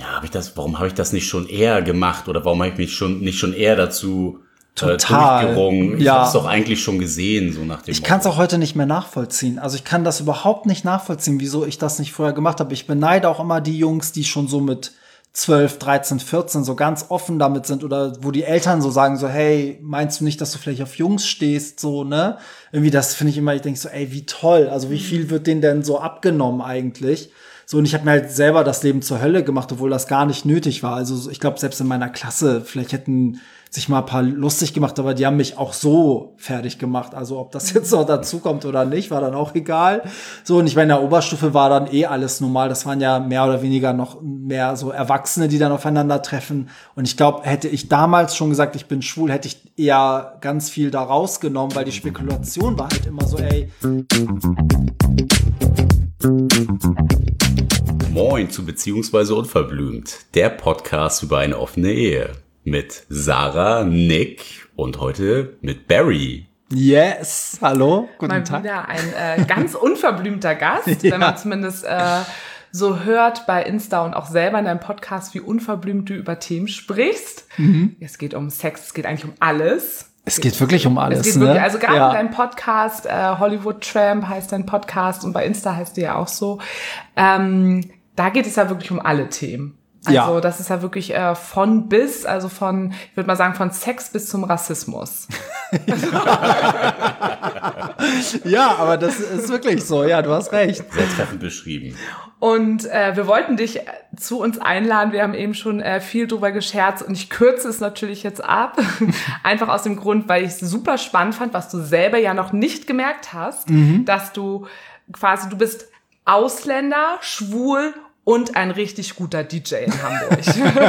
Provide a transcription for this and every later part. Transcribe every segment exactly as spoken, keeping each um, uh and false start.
ja, habe ich das, warum habe ich das nicht schon eher gemacht oder warum habe ich mich schon nicht schon eher dazu Total. Äh, durchgerungen? Ich ja. habe es doch eigentlich schon gesehen, so nach dem Ich kann es auch heute nicht mehr nachvollziehen. Also ich kann das überhaupt nicht nachvollziehen, wieso ich das nicht vorher gemacht habe. Ich beneide auch immer die Jungs, die schon so mit zwölf, dreizehn, vierzehn so ganz offen damit sind oder wo die Eltern so sagen so, hey, meinst du nicht, dass du vielleicht auf Jungs stehst, so, ne? Irgendwie das finde ich immer, ich denke so, ey, wie toll. Also wie viel wird denen denn so abgenommen eigentlich? So, und ich habe mir halt selber das Leben zur Hölle gemacht, obwohl das gar nicht nötig war. Also ich glaube, selbst in meiner Klasse, vielleicht hätten sich mal ein paar lustig gemacht, aber die haben mich auch so fertig gemacht. Also ob das jetzt noch dazu kommt oder nicht, war dann auch egal. So, und ich meine, in der Oberstufe war dann eh alles normal. Das waren ja mehr oder weniger noch mehr so Erwachsene, die dann aufeinandertreffen. Und ich glaube, hätte ich damals schon gesagt, ich bin schwul, hätte ich eher ganz viel da rausgenommen, weil die Spekulation war halt immer so, ey. Moin zu Beziehungsweise Unverblümt, der Podcast über eine offene Ehe. Mit Sarah, Nick und heute mit Barry. Yes, hallo, guten Mal Tag. Mal wieder ein äh, ganz unverblümter Gast, ja. Wenn man zumindest äh, so hört bei Insta und auch selber in deinem Podcast, wie unverblümt du über Themen sprichst. Mhm. Es geht um Sex, es geht eigentlich um alles. Es geht wirklich um alles, es geht ne? Wirklich, also gerade ja. in deinem Podcast, äh, Hollywood Tramp heißt dein Podcast und bei Insta heißt du ja auch so. Ähm, da geht es ja wirklich um alle Themen. Also ja. Das ist ja wirklich äh, von bis, also von, ich würde mal sagen, von Sex bis zum Rassismus. Ja, aber das ist wirklich so. Ja, du hast recht. Sehr treffend beschrieben. Und äh, wir wollten dich zu uns einladen. Wir haben eben schon äh, viel drüber gescherzt und ich kürze es natürlich jetzt ab. Einfach aus dem Grund, weil ich es super spannend fand, was du selber ja noch nicht gemerkt hast, mhm. dass du quasi, du bist Ausländer, schwul und ein richtig guter D J in Hamburg.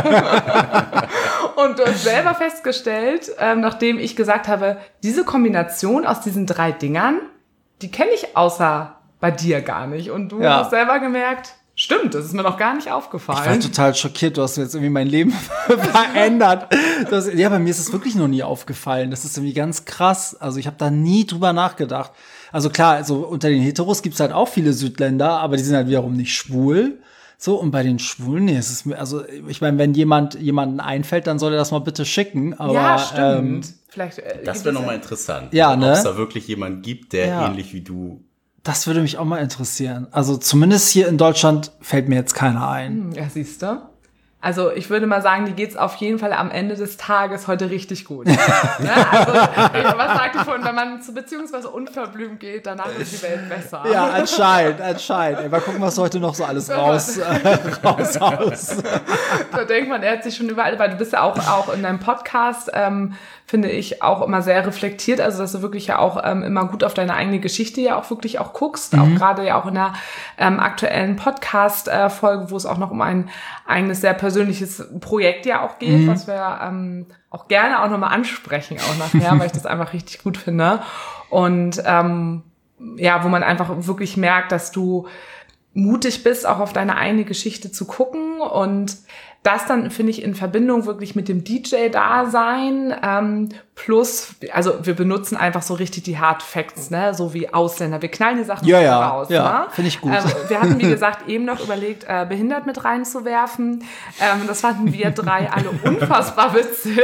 Und du hast selber festgestellt, ähm, nachdem ich gesagt habe, diese Kombination aus diesen drei Dingern, die kenne ich außer bei dir gar nicht. Und du ja. hast selber gemerkt, stimmt, das ist mir noch gar nicht aufgefallen. Ich war total schockiert, du hast jetzt irgendwie mein Leben verändert. Das, ja, bei mir ist es wirklich noch nie aufgefallen. Das ist irgendwie ganz krass. Also ich habe da nie drüber nachgedacht. Also klar, also unter den Heteros gibt's halt auch viele Südländer, aber die sind halt wiederum nicht schwul. So, und bei den Schwulen, nee, es ist mir, also ich meine, wenn jemand jemanden einfällt, dann soll er das mal bitte schicken. Aber, ja, stimmt. Ähm, Vielleicht, äh, das wäre nochmal interessant. Ja, ne? Ob es da wirklich jemanden gibt, der ja. ähnlich wie du. Das würde mich auch mal interessieren. Also zumindest hier in Deutschland fällt mir jetzt keiner ein. Ja, siehst du. Also ich würde mal sagen, die geht's auf jeden Fall am Ende des Tages heute richtig gut. Ne? Also was sagte ich vorhin, wenn man zu beziehungsweise unverblümt geht, danach ist die Welt besser. Ja, anscheinend, anscheinend. Ey, mal gucken, was heute noch so alles raus äh, raus aus. Da denkt man, er hat sich schon überall, weil du bist ja auch auch in deinem Podcast, ähm, finde ich, auch immer sehr reflektiert, also dass du wirklich ja auch ähm, immer gut auf deine eigene Geschichte ja auch wirklich auch guckst, mhm. auch gerade ja auch in der ähm, aktuellen Podcast-Folge, äh, wo es auch noch um ein eigenes sehr persönliches Projekt ja auch geht, mhm. was wir ähm, auch gerne auch nochmal ansprechen, auch nachher, weil ich das einfach richtig gut finde. Und ähm, ja, wo man einfach wirklich merkt, dass du mutig bist, auch auf deine eigene Geschichte zu gucken und das dann, finde ich, in Verbindung wirklich mit dem D J-Dasein, ähm, plus, also wir benutzen einfach so richtig die Hard Facts, ne, so wie Ausländer. Wir knallen die Sachen ja, ja, raus, ja, ne? Finde ich gut. Ähm, wir hatten, wie gesagt, eben noch überlegt, äh, behindert mit reinzuwerfen. Ähm, das fanden wir drei alle unfassbar witzig.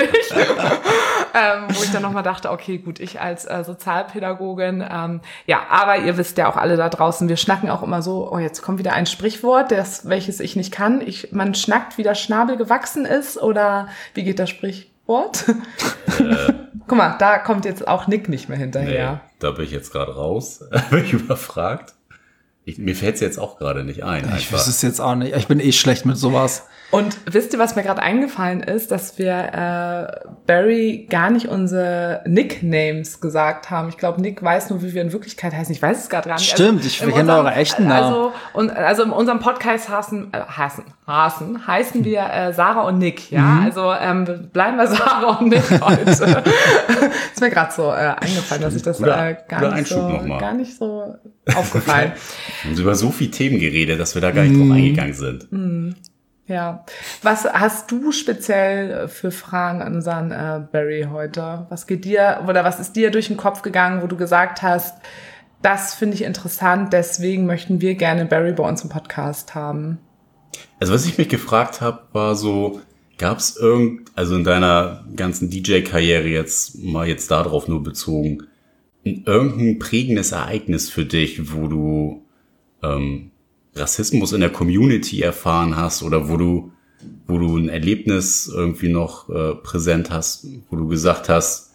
ähm, wo ich dann nochmal dachte, okay, gut, ich als äh, Sozialpädagogin, ähm, ja, aber ihr wisst ja auch alle da draußen, wir schnacken auch immer so, oh, jetzt kommt wieder ein Sprichwort, das, welches ich nicht kann. Ich, man schnackt, wie der Schnabel gewachsen ist, oder wie geht das Sprichwort? Äh, Guck mal, da kommt jetzt auch Nick nicht mehr hinterher. Nee, da bin ich jetzt gerade raus, bin ich überfragt. Ich, mir fällt es jetzt auch gerade nicht ein. Ich einfach. wüsste es jetzt auch nicht. Ich bin eh schlecht mit sowas. Und wisst ihr, was mir gerade eingefallen ist, dass wir äh, Barry gar nicht unsere Nicknames gesagt haben. Ich glaube, Nick weiß nur, wie wir in Wirklichkeit heißen. Ich weiß es gerade gar nicht. Stimmt, ich kenne eure echten Namen. Also, und, also in unserem Podcast hassen, äh, hassen, hassen, heißen wir äh, Sarah und Nick. Ja, mhm. Also ähm, bleiben wir Sarah und Nick heute. Ist mir gerade so äh, eingefallen, dass ich das äh, gar, nicht so, gar nicht so aufgefallen. Wir haben über so viele Themen geredet, dass wir da gar nicht mhm. drauf eingegangen sind. Mhm. Ja. Was hast du speziell für Fragen an unseren äh, Barry heute? Was geht dir, oder was ist dir durch den Kopf gegangen, wo du gesagt hast, das finde ich interessant, deswegen möchten wir gerne Barry bei uns im Podcast haben? Also was ich mich gefragt habe, war so, gab es irgend, also in deiner ganzen D J-Karriere jetzt, mal jetzt darauf nur bezogen, irgendein prägendes Ereignis für dich, wo du ähm, Rassismus in der Community erfahren hast oder wo du, wo du ein Erlebnis irgendwie noch äh, präsent hast, wo du gesagt hast,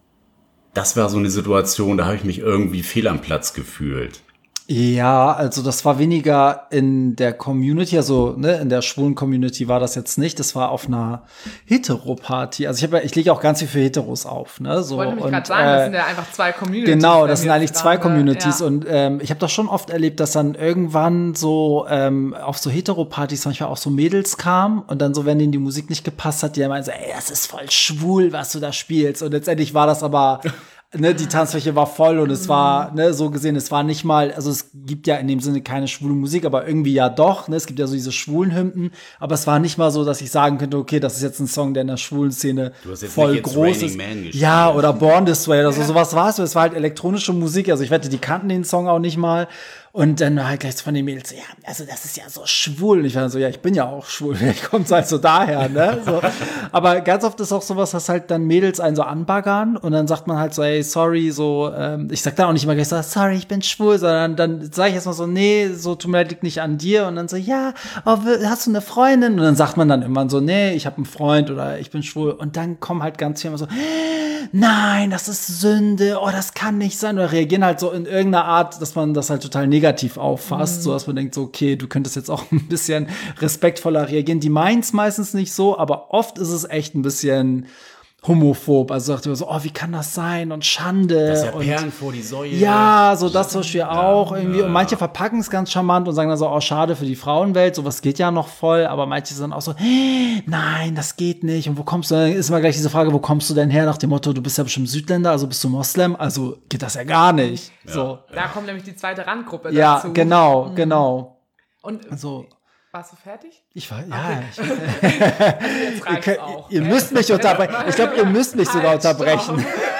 das war so eine Situation, da habe ich mich irgendwie fehl am Platz gefühlt. Ja, also das war weniger in der Community, also ne, in der schwulen Community war das jetzt nicht. Das war auf einer Hetero-Party. Also ich habe ja, ich lege auch ganz viel für Heteros auf, ne? So, ich wollte nämlich und, gerade sagen, äh, das sind ja einfach zwei Communities. Genau, das sind eigentlich zwei dran, Communities. ja. Und ähm, ich habe das schon oft erlebt, dass dann irgendwann so ähm, auf so Hetero-Partys manchmal auch so Mädels kamen und dann so, wenn denen die Musik nicht gepasst hat, die dann meinen so, ey, das ist voll schwul, was du da spielst. Und letztendlich war das aber ne, die Tanzfläche war voll und es war, ne, so gesehen, es war nicht mal, also es gibt ja in dem Sinne keine schwule Musik, aber irgendwie ja doch, ne, es gibt ja so diese schwulen Hymnen, aber es war nicht mal so, dass ich sagen könnte, okay, das ist jetzt ein Song, der in der schwulen Szene voll groß ist. Ja, oder Born This Way, also ja. sowas war es, es war halt elektronische Musik, also ich wette, die kannten den Song auch nicht mal. Und dann halt gleich von den Mädels, ja, also das ist ja so schwul. Und ich war so, ja, ich bin ja auch schwul. Ich komm's halt so daher, ne? So. Aber ganz oft ist auch sowas, dass halt dann Mädels einen so anbaggern und dann sagt man halt so, ey, sorry, so, ähm, ich sag dann auch nicht immer gleich so, sorry, ich bin schwul, sondern dann sage ich erstmal so, nee, so tut mir leid, liegt nicht an dir. Und dann so, ja, oh, hast du eine Freundin? Und dann sagt man dann immer so, nee, ich habe einen Freund oder ich bin schwul. Und dann kommen halt ganz viele immer so, nein, das ist Sünde, oh, das kann nicht sein. Oder reagieren halt so in irgendeiner Art, dass man das halt total negativ auffasst, mhm. so dass man denkt so, okay, du könntest jetzt auch ein bisschen respektvoller reagieren. Die meint's meistens nicht so, aber oft ist es echt ein bisschen homophob. Also sagt immer so, oh, wie kann das sein? Und Schande. Das ist ja und Perlen vor die Säue. Ja, so das zum Beispiel auch ja, irgendwie. ja. Und manche verpacken es ganz charmant und sagen dann so, oh, schade für die Frauenwelt. Sowas geht ja noch voll. Aber manche sind auch so, nein, das geht nicht. Und wo kommst du denn? Ist immer gleich diese Frage, wo kommst du denn her? Nach dem Motto, du bist ja bestimmt Südländer, also bist du Moslem. Also geht das ja gar nicht. Ja. So. Da kommt nämlich die zweite Randgruppe ja, dazu. Ja, genau, mhm. genau. Und also, warst du fertig? Ich war, ja. Okay. Ich, also jetzt reicht's ihr, auch, ihr okay? müsst mich unterbrechen. Ich glaube, ihr müsst mich sogar Halt, unterbrechen.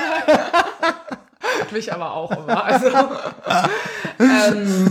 Mich aber auch immer. Also, ähm,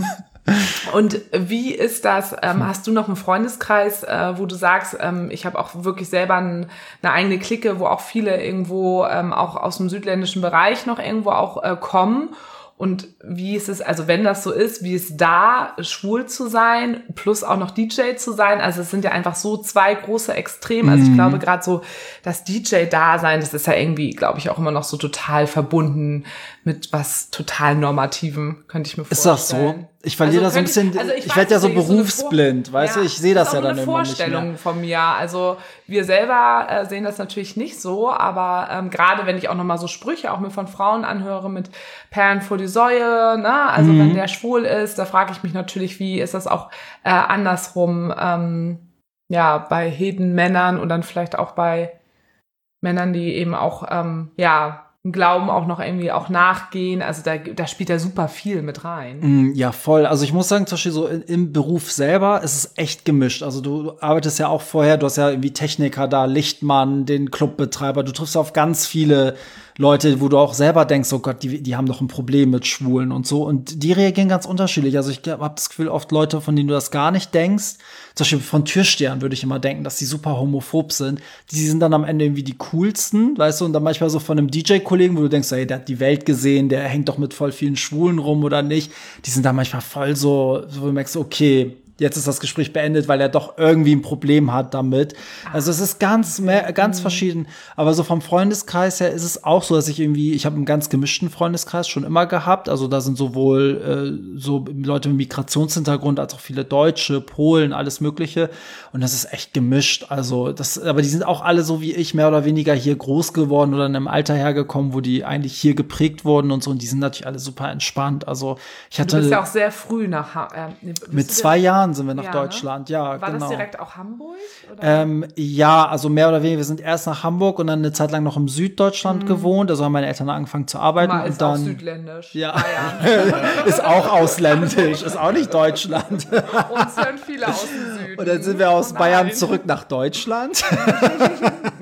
und wie ist das? Ähm, hast du noch einen Freundeskreis, äh, wo du sagst, ähm, ich habe auch wirklich selber ein, eine eigene Clique, wo auch viele irgendwo ähm, auch aus dem südländischen Bereich noch irgendwo auch äh, kommen? Und wie ist es, also wenn das so ist, wie ist da, schwul zu sein, plus auch noch D J zu sein? Also es sind ja einfach so zwei große Extreme. Also ich Mhm. glaube gerade so, das D J-Dasein, das ist ja irgendwie, glaube ich, auch immer noch so total verbunden mit was total Normativem, könnte ich mir Ist das vorstellen. so? Ich verliere Also da so ein könnte- bisschen, also ich, ich weiß werde ja so nicht, so eine berufsblind, Vor- weißt du, Ja, ich sehe das ist ja auch dann eine immer nicht Vorstellung mehr. von mir. Also wir selber äh, sehen das natürlich nicht so, aber ähm, gerade wenn ich auch nochmal so Sprüche auch mir von Frauen anhöre mit Perlen vor die Säue, ne? Also Mhm. wenn der schwul ist, da frage ich mich natürlich, wie ist das auch äh, andersrum, ähm, ja, bei heden Männern und dann vielleicht auch bei Männern, die eben auch, ähm, ja, Glauben auch noch irgendwie auch nachgehen. Also da, da spielt ja super viel mit rein. Mm, Ja, voll. Also ich muss sagen, zum Beispiel so in, im Beruf selber ist es echt gemischt. Also du, du arbeitest ja auch vorher, du hast ja irgendwie Techniker da, Lichtmann, den Clubbetreiber. Du triffst auf ganz viele Leute, wo du auch selber denkst, oh Gott, die, die haben doch ein Problem mit Schwulen und so. Und die reagieren ganz unterschiedlich. Also ich habe das Gefühl, oft Leute, von denen du das gar nicht denkst, zum Beispiel von Türstehern würde ich immer denken, dass die super homophob sind. Die sind dann am Ende irgendwie die coolsten, weißt du, und dann manchmal so von einem D J-Kollegen, wo du denkst, ey, der hat die Welt gesehen, der hängt doch mit voll vielen Schwulen rum oder nicht. Die sind dann manchmal voll so, so wo du merkst, okay, jetzt ist das Gespräch beendet, weil er doch irgendwie ein Problem hat damit. Also es ist ganz, mehr, ganz verschieden. Aber so vom Freundeskreis her ist es auch so, dass ich irgendwie, ich habe einen ganz gemischten Freundeskreis schon immer gehabt. Also da sind sowohl äh, so Leute mit Migrationshintergrund als auch viele Deutsche, Polen, alles Mögliche. Und das ist echt gemischt. Also das, aber die sind auch alle so wie ich, mehr oder weniger hier groß geworden oder in einem Alter hergekommen, wo die eigentlich hier geprägt wurden und so. Und die sind natürlich alle super entspannt. Also ich hatte Du bist ja auch sehr früh nach Ha- äh, mit zwei Jahren sind wir nach Ja, Deutschland, ne? ja, War genau. das direkt auch Hamburg? Oder? Ähm, ja, also mehr oder weniger, wir sind erst nach Hamburg und dann eine Zeit lang noch im Süddeutschland Mhm. gewohnt. Also haben meine Eltern angefangen zu arbeiten. Mal und ist auch dann südländisch. Ja. Bayern. ist auch ausländisch, ist auch nicht Deutschland. Uns hören viele aus dem Süden. Und dann sind wir aus Oh Bayern nein. zurück nach Deutschland.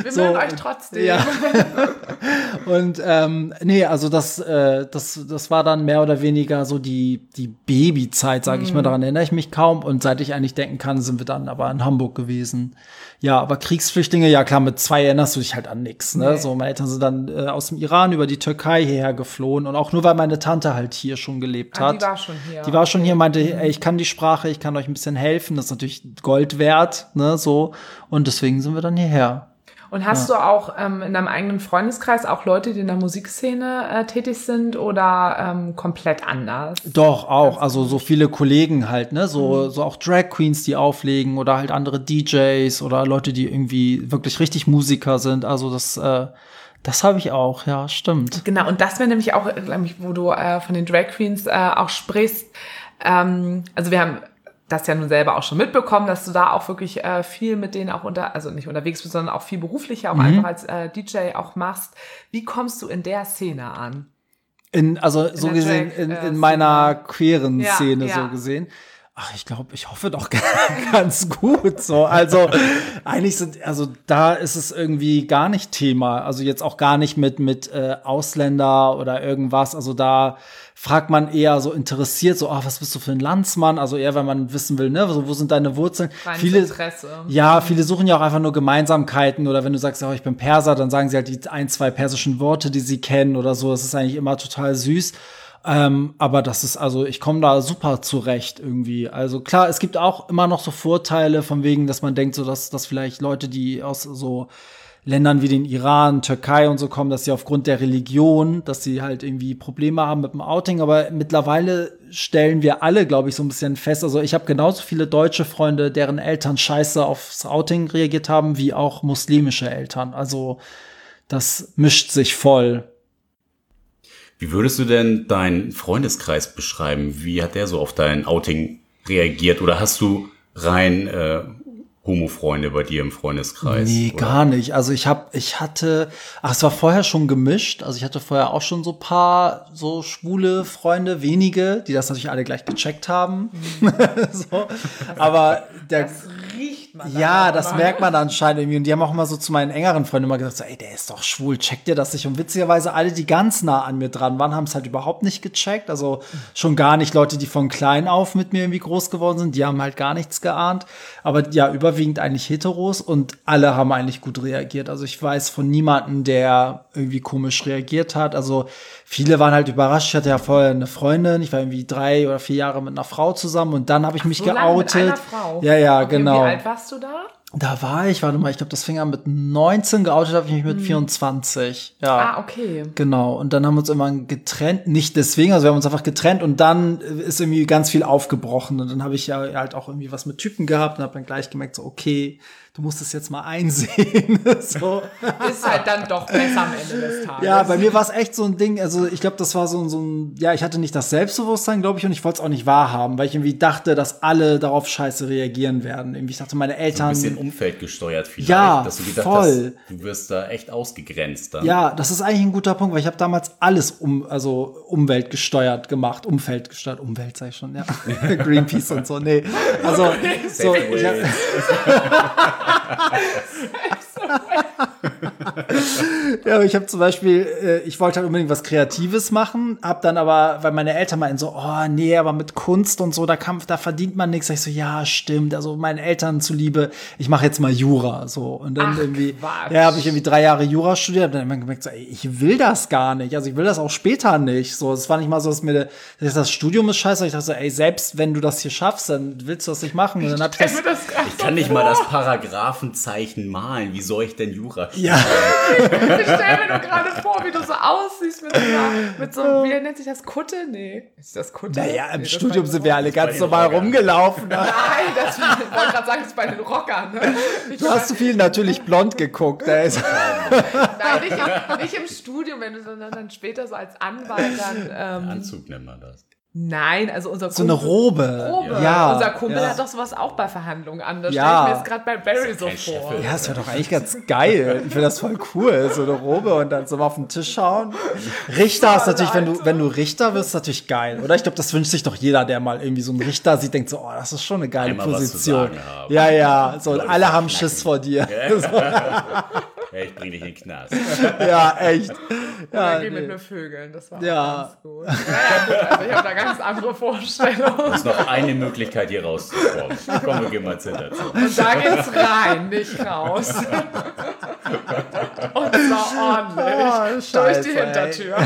Wir so, mögen euch trotzdem. Ja. Und ähm, nee, also das, äh, das, das war dann mehr oder weniger so die, die Babyzeit, sage ich mal. Daran erinnere ich mich kaum. Und seit ich eigentlich denken kann, sind wir dann aber in Hamburg gewesen. Ja, aber Kriegsflüchtlinge, ja klar, mit zwei erinnerst du dich halt an nichts. Ne? Nee. So, meine Eltern sind dann äh, aus dem Iran über die Türkei hierher geflohen. Und auch nur, weil meine Tante halt hier schon gelebt Ah, hat. die war schon hier. Die war schon hier, meinte, ey, ich kann die Sprache, ich kann euch ein bisschen helfen. Das ist natürlich Gold wert, ne, so. Und deswegen sind wir dann hierher. Und hast ja. du auch ähm, in deinem eigenen Freundeskreis auch Leute, die in der Musikszene äh, tätig sind oder ähm, komplett anders? Doch, auch. Also so viele Kollegen halt, ne? So, mhm. so auch Drag Queens, die auflegen oder halt andere D Js oder Leute, die irgendwie wirklich richtig Musiker sind. Also das, äh, das habe ich auch, ja, stimmt. Genau, und das wäre nämlich auch, wo du äh, von den Drag Queens äh, auch sprichst. Ähm, also wir haben das ja nun selber auch schon mitbekommen, dass du da auch wirklich äh, viel mit denen auch unter, also nicht unterwegs bist, sondern auch viel beruflicher, auch mhm. einfach als äh, D J auch machst. Wie kommst du in der Szene an? In, also in so gesehen, Drag, in, in äh, meiner queeren ja, Szene ja. so gesehen. Ach, ich glaube, ich hoffe doch ganz gut so. Also eigentlich sind, also da ist es irgendwie gar nicht Thema. Also jetzt auch gar nicht mit mit äh, Ausländer oder irgendwas. Also da fragt man eher so interessiert, so, ach, was bist du für ein Landsmann? Also eher, wenn man wissen will, ne, so, wo sind deine Wurzeln? Reines viele, Interesse. Ja, viele suchen ja auch einfach nur Gemeinsamkeiten. Oder wenn du sagst, oh, ich bin Perser, dann sagen sie halt die ein, zwei persischen Worte, die sie kennen oder so. Das ist eigentlich immer total süß. Ähm, aber das ist, also ich komme da super zurecht irgendwie. Also klar, es gibt auch immer noch so Vorteile von wegen, dass man denkt, so dass, dass vielleicht Leute, die aus so Ländern wie den Iran, Türkei und so kommen, dass sie aufgrund der Religion, dass sie halt irgendwie Probleme haben mit dem Outing. Aber mittlerweile stellen wir alle, glaube ich, so ein bisschen fest. Also ich habe genauso viele deutsche Freunde, deren Eltern scheiße aufs Outing reagiert haben, wie auch muslimische Eltern. Also das mischt sich voll. Wie würdest du denn deinen Freundeskreis beschreiben? Wie hat der so auf dein Outing reagiert? Oder hast du rein äh, Homo-Freunde bei dir im Freundeskreis? Nee, oder? Gar nicht. Also ich hab, ich hatte, ach, es war vorher schon gemischt. Also ich hatte vorher auch schon so paar so schwule Freunde, wenige, die das natürlich alle gleich gecheckt haben. Mhm. so. Aber der, das riecht man. Ja, das mal. merkt man anscheinend irgendwie. Und die haben auch immer so zu meinen engeren Freunden immer gesagt, so, ey, der ist doch schwul, checkt ihr das nicht? Und witzigerweise alle, die ganz nah an mir dran waren, haben es halt überhaupt nicht gecheckt. Also schon gar nicht Leute, die von klein auf mit mir irgendwie groß geworden sind. Die haben halt gar nichts geahnt. Aber ja, überwiegend eigentlich Heteros und alle haben eigentlich gut reagiert. Also ich weiß von niemandem, der irgendwie komisch reagiert hat. Also viele waren halt überrascht. Ich hatte ja vorher eine Freundin. Ich war irgendwie drei oder vier Jahre mit einer Frau zusammen und dann habe ich Ach, mich so geoutet. lange mit einer Frau? Ja, ja, okay, genau. Wie alt warst du da? Da war ich, warte mal, ich glaube, das fing an mit neunzehn, geoutet habe ich mich mit hm. vierundzwanzig. Ja. Ah, okay. Genau. Und dann haben wir uns irgendwann getrennt. Nicht deswegen, also wir haben uns einfach getrennt und dann ist irgendwie ganz viel aufgebrochen. Und dann habe ich ja halt auch irgendwie was mit Typen gehabt und habe dann gleich gemerkt, so, okay, du musst es jetzt mal einsehen. so. Ist halt dann doch besser am Ende des Tages. Ja, bei mir war es echt so ein Ding, also ich glaube, das war so, so ein, ja, ich hatte nicht das Selbstbewusstsein, glaube ich, und ich wollte es auch nicht wahrhaben, weil ich irgendwie dachte, dass alle darauf scheiße reagieren werden. Irgendwie, ich dachte, meine Eltern. So ein bisschen umfeldgesteuert vielleicht. Ja, dass du gedacht voll. Hast, du wirst da echt ausgegrenzt dann. Ja, das ist eigentlich ein guter Punkt, weil ich habe damals alles um, also umweltgesteuert gemacht, Umfeld gesteuert, Umwelt sag ich schon, ja. Greenpeace und so, nee. Also, so, ich hab, ja, ich habe zum Beispiel, äh, ich wollte halt unbedingt was Kreatives machen, hab dann aber, weil meine Eltern meinten so, oh nee, aber mit Kunst und so, da kann, da verdient man nichts. Sag ich so, ja, stimmt. Also meinen Eltern zuliebe, ich mache jetzt mal Jura, so. Und dann Ach, irgendwie, Quatsch. ja, habe ich irgendwie drei Jahre Jura studiert, hab dann immer gemerkt so, ey, ich will das gar nicht. Also ich will das auch später nicht. So, es war nicht mal so, dass mir dass das Studium ist scheiße. Ich dachte so, ey, selbst wenn du das hier schaffst, dann willst du das nicht machen. Und dann hab ich das, das ich kann nicht mal das Paragraphenzeichen malen. Wie soll ich denn Jura studieren? ja. Ich stell mir nur gerade vor, wie du so aussiehst mit so, einer, mit so wie nennt sich das, Kutte? Nee. Ist das Kutte? Naja, im nee, Studium sind wir alle ganz normal Rockern. rumgelaufen. Ne? Nein, das ich wollte gerade sagen, das ist bei den Rockern. Ne? Ich Du hast zu viel natürlich blond geguckt. Da ist Nein, nicht im, nicht im Studium, wenn du sondern dann später so als Anwalt dann. Ähm, Anzug nennt man das. Nein, also unser so eine Robe. Robe. Ja, unser Kumpel ja. hat doch sowas auch bei Verhandlungen an. Das Ja. stelle ich mir jetzt gerade bei Barry so kein vor. Chef. Ja, das wäre doch eigentlich ganz geil. Ich finde das voll cool, so eine Robe und dann so mal auf den Tisch schauen. Richter ist natürlich, wenn du, wenn du Richter wirst, ist natürlich geil, oder? Ich glaube, das wünscht sich doch jeder, der mal irgendwie so einen Richter sieht, denkt so, oh, das ist schon eine geile Einmal was zu Position. sagen haben. Ja, ja, so, Leute alle haben verknacken. Schiss vor dir. Ja. So. Ja, ich bring dich in den Knast. Ja, echt. Ja, Ja, geh mit nee. mir Vögeln, das war Ja. ganz gut. Naja, gut, also ich habe da ganz andere Vorstellungen. Das ist noch eine Möglichkeit, hier rauszukommen. Komm, wir gehen mal ins Hinterzimmer. Und da geht's rein, nicht raus. Und zwar ordentlich. Oh, durch die Scheiße, Hintertür.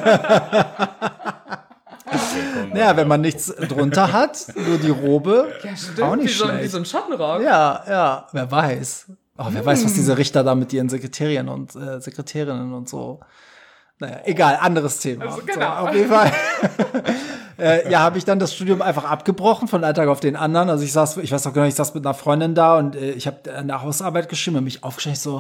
Ja, wenn man nichts drunter hat, nur die Robe, Ja, stimmt. auch nicht wie, so, schlecht. wie so ein Schottenrock. Ja, ja, wer weiß. Oh, wer weiß, was diese Richter da mit ihren Sekretärinnen und äh, Sekretärinnen und so. Naja, egal, anderes Thema. Also, genau. So, auf jeden Fall. äh, ja, habe ich dann das Studium einfach abgebrochen von einem Tag auf den anderen. Also ich saß, ich weiß noch genau, ich saß mit einer Freundin da und äh, ich habe eine Hausarbeit geschrieben und mich aufgestellt so,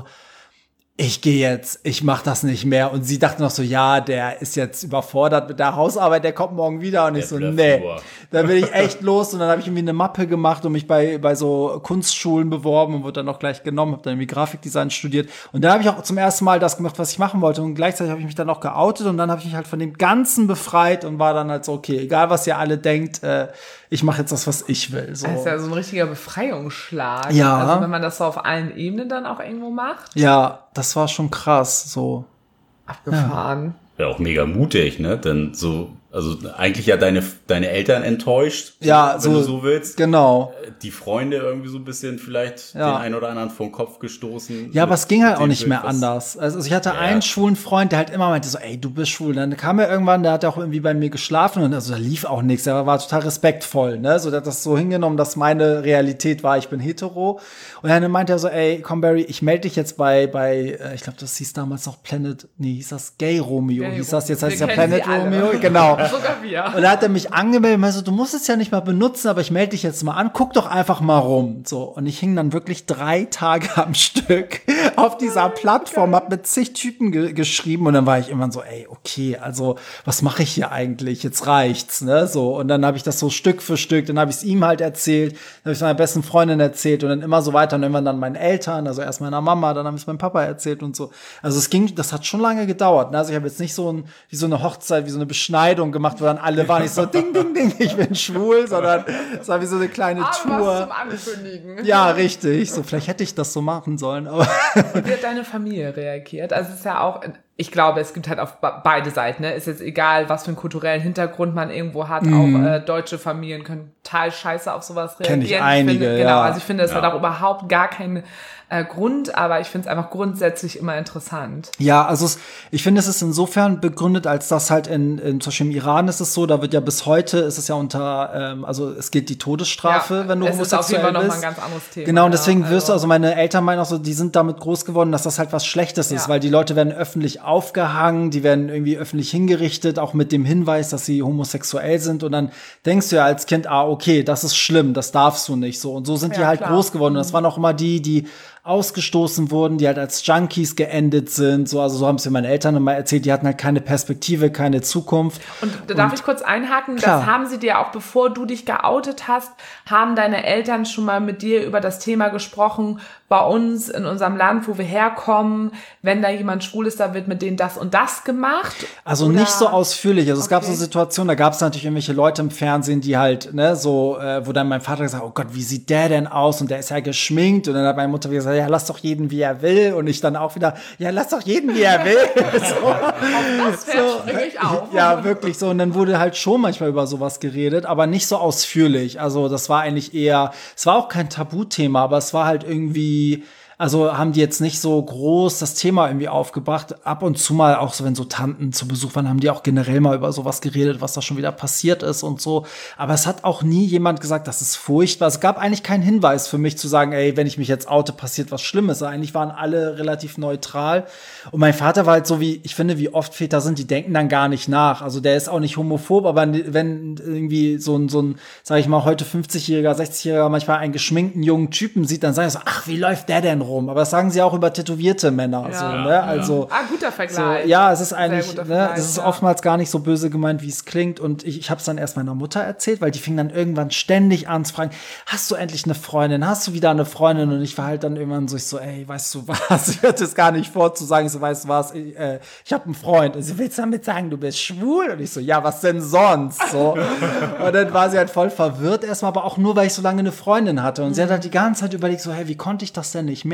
ich gehe jetzt, ich mache das nicht mehr. Und sie dachte noch so, ja, der ist jetzt überfordert mit der Hausarbeit, der kommt morgen wieder. Und ich so, blöfft nee, nur. dann bin ich echt los. Und dann habe ich irgendwie eine Mappe gemacht und mich bei bei so Kunstschulen beworben und wurde dann auch gleich genommen, habe dann irgendwie Grafikdesign studiert. Und dann habe ich auch zum ersten Mal das gemacht, was ich machen wollte. Und gleichzeitig habe ich mich dann auch geoutet und dann habe ich mich halt von dem Ganzen befreit und war dann halt so, okay, egal was ihr alle denkt, äh, ich mache jetzt das, was ich will. So. Das ist ja so ein richtiger Befreiungsschlag. Ja. Also wenn man das so auf allen Ebenen dann auch irgendwo macht. Ja, das war schon krass, so. Abgefahren. Ja, auch mega mutig, ne? Denn so, also eigentlich ja deine, deine Eltern enttäuscht, Ja, wenn so, du so willst. Genau. Die Freunde irgendwie so ein bisschen vielleicht Ja. den einen oder anderen vom Kopf gestoßen. Ja, aber mit- es ging halt mit auch dem nicht Bild, mehr was- anders. Also ich hatte Ja. einen schwulen Freund, der halt immer meinte so, ey, du bist schwul. Dann kam er irgendwann, der hat auch irgendwie bei mir geschlafen und also da lief auch nichts. Der war total respektvoll, ne? So, der hat das so hingenommen, dass meine Realität war, ich bin hetero. Und dann meinte er so, ey, komm Barry, ich melde dich jetzt bei, bei, äh, ich glaube, das hieß damals noch Planet, nee, hieß das Gay Romeo, Gay hieß das, jetzt Romeo. heißt es ja Wir kennen Planet sie alle. Romeo, genau. Sogar wir. Und da hat er mich angemeldet und meinte so, du musst es ja nicht mal benutzen, aber ich melde dich jetzt mal an, guck doch einfach mal rum. So, und ich hing dann wirklich drei Tage am Stück auf dieser Plattform, hab mit zig Typen ge geschrieben und dann war ich immer so, ey, okay, also was mache ich hier eigentlich? Jetzt reicht's, ne? So, und dann habe ich das so Stück für Stück, dann habe ich es ihm halt erzählt, dann habe ich es meiner besten Freundin erzählt und dann immer so weiter und irgendwann dann meinen Eltern, also erst meiner Mama, dann habe ich es meinem Papa erzählt und so. Also es ging, das hat schon lange gedauert, ne? Also ich habe jetzt nicht so ein, wie so eine Hochzeit, wie so eine Beschneidung gemacht, wo dann alle waren, ich so, ding, ding, ding, ich bin schwul, sondern es war wie so eine kleine Aber Tour. was zum Ankündigen. Ja, richtig. So, vielleicht hätte ich das so machen sollen, aber. Wie hat deine Familie reagiert? Also es ist ja auch, ich glaube, es gibt halt auf be- beide Seiten, ne? Ist jetzt egal, was für einen kulturellen Hintergrund man irgendwo hat. Auch äh, deutsche Familien können total scheiße auf sowas reagieren. Kenn ich einige, finde, Genau, ja. also ich finde, es Ja. hat auch überhaupt gar keinen äh, Grund, aber ich finde es einfach grundsätzlich immer interessant. Ja, also es, ich finde, es ist insofern begründet, als dass halt in, in zum Beispiel im Iran ist es so, da wird ja bis heute, ist es ja unter, ähm, also es gilt die Todesstrafe, Ja, wenn du es ist auf jeden homosexuell Fall noch mal bist. ein ganz anderes Thema. Genau, und deswegen ja, wirst du, also meine Eltern meinen auch so, die sind damit groß geworden, dass das halt was Schlechtes ist, Ja. weil die Leute werden öffentlich aufgehangen, die werden irgendwie öffentlich hingerichtet, auch mit dem Hinweis, dass sie homosexuell sind und dann denkst du ja als Kind, ah, okay, das ist schlimm, das darfst du nicht so und so sind die Ja, halt klar. groß geworden und das waren auch immer die, die ausgestoßen wurden, die halt als Junkies geendet sind, so, also so haben es mir meine Eltern immer erzählt, die hatten halt keine Perspektive, keine Zukunft. Und da darf ich kurz einhaken, Klar. das haben sie dir auch, bevor du dich geoutet hast, haben deine Eltern schon mal mit dir über das Thema gesprochen, bei uns in unserem Land, wo wir herkommen, wenn da jemand schwul ist, da wird mit denen das und das gemacht? Also Oder- nicht so ausführlich. Also es gab so Okay. Situationen, da gab es natürlich irgendwelche Leute im Fernsehen, die halt, ne, so, äh, wo dann mein Vater gesagt hat, oh Gott, wie sieht der denn aus? Und der ist ja geschminkt. Und dann hat meine Mutter wieder gesagt, ja, lass doch jeden, wie er will. Und ich dann auch wieder, ja, lass doch jeden, wie er will. so. Das Pferd springe ich auf. Ja, wirklich so. Und dann wurde halt schon manchmal über sowas geredet, aber nicht so ausführlich. Also das war eigentlich eher, es war auch kein Tabuthema, aber es war halt irgendwie, also haben die jetzt nicht so groß das Thema irgendwie aufgebracht. Ab und zu mal, auch so wenn so Tanten zu Besuch waren, haben die auch generell mal über sowas geredet, was da schon wieder passiert ist und so. Aber es hat auch nie jemand gesagt, das ist furchtbar. Es gab eigentlich keinen Hinweis für mich zu sagen, ey, wenn ich mich jetzt oute, passiert was Schlimmes. Eigentlich waren alle relativ neutral. Und mein Vater war halt so wie, ich finde, wie oft Väter sind, die denken dann gar nicht nach. Also der ist auch nicht homophob, aber wenn irgendwie so ein, so ein, sag ich mal, heute fünfzigjähriger, sechzigjähriger manchmal einen geschminkten jungen Typen sieht, dann sagt er so, ach, wie läuft der denn rum? Aber das sagen sie auch über tätowierte Männer. Ja. So, Ja, ne? Also, Ah, guter so, Vergleich. ja, es ist Sehr eigentlich, guter ne, Vergleich, es ist ja. oftmals gar nicht so böse gemeint, wie es klingt. Und ich, ich habe es dann erst meiner Mutter erzählt, weil die fing dann irgendwann ständig an zu fragen, hast du endlich eine Freundin? Hast du wieder eine Freundin? Und ich war halt dann irgendwann so, ich so, ey, weißt du was? Ich hatte es gar nicht vor zu sagen. Ich so, weißt du was? Ich, äh, ich habe einen Freund. Und sie, willst du damit sagen, du bist schwul? Und ich so, ja, was denn sonst? So. Und dann war sie halt voll verwirrt erstmal, aber auch nur, weil ich so lange eine Freundin hatte. Und sie hat halt die ganze Zeit überlegt, so, hey, wie konnte ich das denn nicht merken?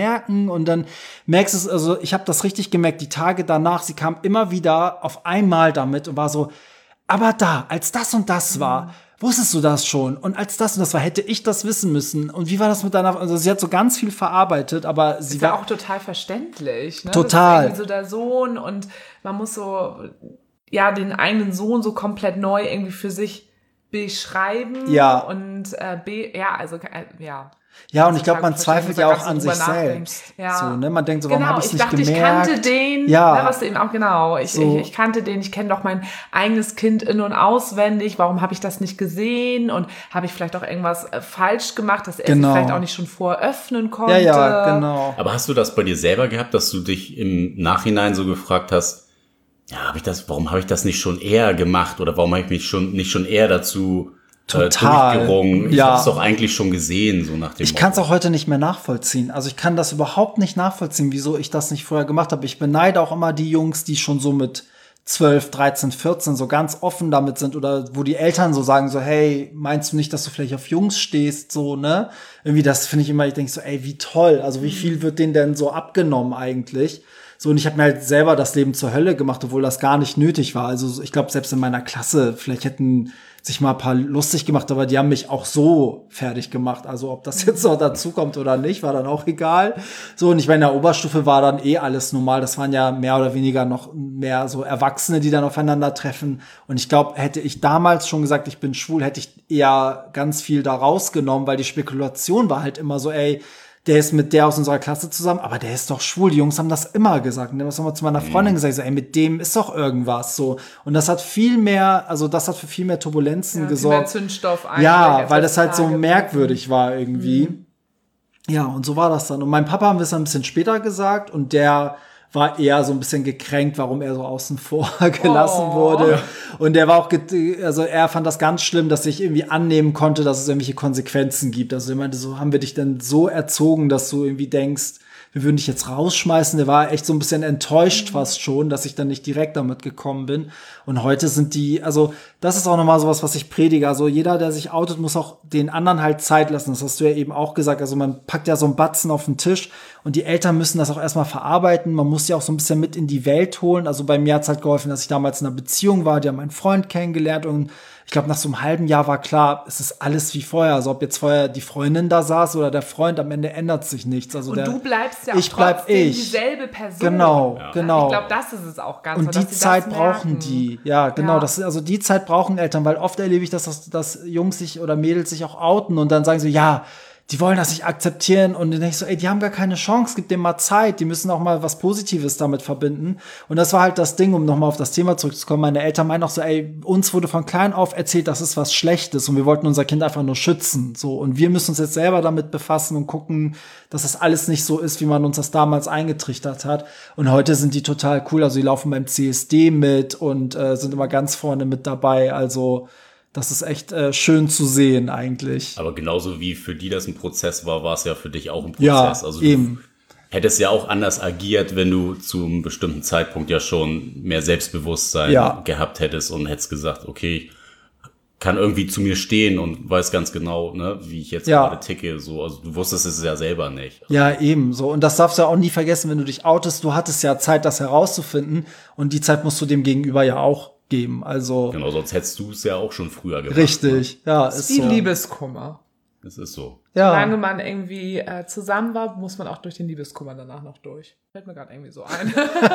merken. Und dann merkst du es, also ich habe das richtig gemerkt, die Tage danach, sie kam immer wieder auf einmal damit und war so, aber da, als das und das war, mhm. wusstest du das schon? Und als das und das war, hätte ich das wissen müssen. Und wie war das mit deiner, also sie hat so ganz viel verarbeitet, aber sie ist war ja auch total verständlich. Ne? Total. Das ist irgendwie so der Sohn und man muss so, ja, den eigenen Sohn so komplett neu irgendwie für sich beschreiben. Ja. Und, äh, be, ja, also, äh, ja. Ja, und ich glaube, man zweifelt ja auch an sich selbst. Ja. So, ne? Man denkt so, genau, warum habe ich es nicht dachte, gemerkt? Ich kannte den, ja. ne, was du eben auch, genau, ich, so. ich, ich kannte den, ich kenne doch mein eigenes Kind in- und auswendig, warum habe ich das nicht gesehen und habe ich vielleicht auch irgendwas äh, falsch gemacht, dass er genau. sich vielleicht auch nicht schon vorher öffnen konnte. Ja, ja, genau. Aber hast du das bei dir selber gehabt, dass du dich im Nachhinein so gefragt hast, ja, habe ich das, warum habe ich das nicht schon eher gemacht oder warum habe ich mich schon nicht schon eher dazu Total. durchgerungen. Ich ja. habe es doch eigentlich schon gesehen, so nach dem Ich kann es auch heute nicht mehr nachvollziehen. Also ich kann das überhaupt nicht nachvollziehen, wieso ich das nicht vorher gemacht habe. Ich beneide auch immer die Jungs, die schon so mit zwölf, dreizehn, vierzehn so ganz offen damit sind oder wo die Eltern so sagen so, hey, meinst du nicht, dass du vielleicht auf Jungs stehst, so, ne? Irgendwie das finde ich immer, ich denke so, ey, wie toll. Also wie viel wird denen denn so abgenommen eigentlich? So, und ich habe mir halt selber das Leben zur Hölle gemacht, obwohl das gar nicht nötig war. Also ich glaube, selbst in meiner Klasse, vielleicht hätten sich mal ein paar lustig gemacht, aber die haben mich auch so fertig gemacht. Also ob das jetzt noch dazu kommt oder nicht, war dann auch egal. So, und ich meine, in der Oberstufe war dann eh alles normal. Das waren ja mehr oder weniger noch mehr so Erwachsene, die dann aufeinandertreffen. Und ich glaube, hätte ich damals schon gesagt, ich bin schwul, hätte ich eher ganz viel da rausgenommen, weil die Spekulation war halt immer so, ey, der ist mit der aus unserer Klasse zusammen, aber der ist doch schwul. Die Jungs haben das immer gesagt. Und die haben das immer zu meiner Freundin gesagt, so, ey, mit dem ist doch irgendwas so. Und das hat viel mehr, also das hat für viel mehr Turbulenzen ja, gesorgt. Viel mehr Zündstoff eigentlich. Ja, weil das halt so merkwürdig war irgendwie. Mhm. Ja, und so war das dann. Und mein Papa haben wir es dann ein bisschen später gesagt und der war eher so ein bisschen gekränkt, warum er so außen vor gelassen oh. wurde. Und der war auch, also er fand das ganz schlimm, dass ich irgendwie annehmen konnte, dass es irgendwelche Konsequenzen gibt. Also er meinte so, haben wir dich denn so erzogen, dass du irgendwie denkst, wir würden dich jetzt rausschmeißen. Der war echt so ein bisschen enttäuscht mhm. fast schon, dass ich dann nicht direkt damit gekommen bin. Und heute sind die, also das ist auch nochmal sowas, was ich predige. Also jeder, der sich outet, muss auch den anderen halt Zeit lassen. Das hast du ja eben auch gesagt. Also man packt ja so einen Batzen auf den Tisch und die Eltern müssen das auch erstmal verarbeiten. Man muss ja auch so ein bisschen mit in die Welt holen. Also bei mir hat es halt geholfen, dass ich damals in einer Beziehung war. Die haben meinen Freund kennengelernt und ich glaube, nach so einem halben Jahr war klar, es ist alles wie vorher. Also ob jetzt vorher die Freundin da saß oder der Freund, am Ende ändert sich nichts. Also und der, du bleibst ja auch ich bleib trotzdem ich. dieselbe Person. Genau, ja. genau. Ich glaube, das ist es auch ganz. Und so, die Zeit das brauchen merken. die. Ja, genau. Ja. Das ist, also die Zeit brauchen Eltern, weil oft erlebe ich, dass, das, dass Jungs sich oder Mädels sich auch outen und dann sagen sie, ja, die wollen das nicht akzeptieren und dann denke ich so, ey, die haben gar keine Chance, gib dem mal Zeit, die müssen auch mal was Positives damit verbinden. Und das war halt das Ding, um nochmal auf das Thema zurückzukommen. Meine Eltern meinen auch so, ey, uns wurde von klein auf erzählt, das ist was Schlechtes und wir wollten unser Kind einfach nur schützen. So, und wir müssen uns jetzt selber damit befassen und gucken, dass das alles nicht so ist, wie man uns das damals eingetrichtert hat. Und heute sind die total cool, also die laufen beim C S D mit und äh, sind immer ganz vorne mit dabei, also das ist echt äh, schön zu sehen eigentlich. Aber genauso wie für die das ein Prozess war, war es ja für dich auch ein Prozess. Ja, also du eben. hättest ja auch anders agiert, wenn du zu einem bestimmten Zeitpunkt ja schon mehr Selbstbewusstsein ja. gehabt hättest und hättest gesagt, okay, ich kann irgendwie zu mir stehen und weiß ganz genau, ne, wie ich jetzt ja. gerade ticke. So, also du wusstest es ja selber nicht. Ja, eben so. Und das darfst du ja auch nie vergessen, wenn du dich outest. Du hattest ja Zeit, das herauszufinden. Und die Zeit musst du dem Gegenüber ja auch geben. Also genau, sonst hättest du es ja auch schon früher gemacht. Richtig, ne? ja, Das ist ist wie so. Liebeskummer. Es ist so. Ja. Solange man irgendwie äh, zusammen war, muss man auch durch den Liebeskummer danach noch durch. Fällt mir gerade irgendwie so ein.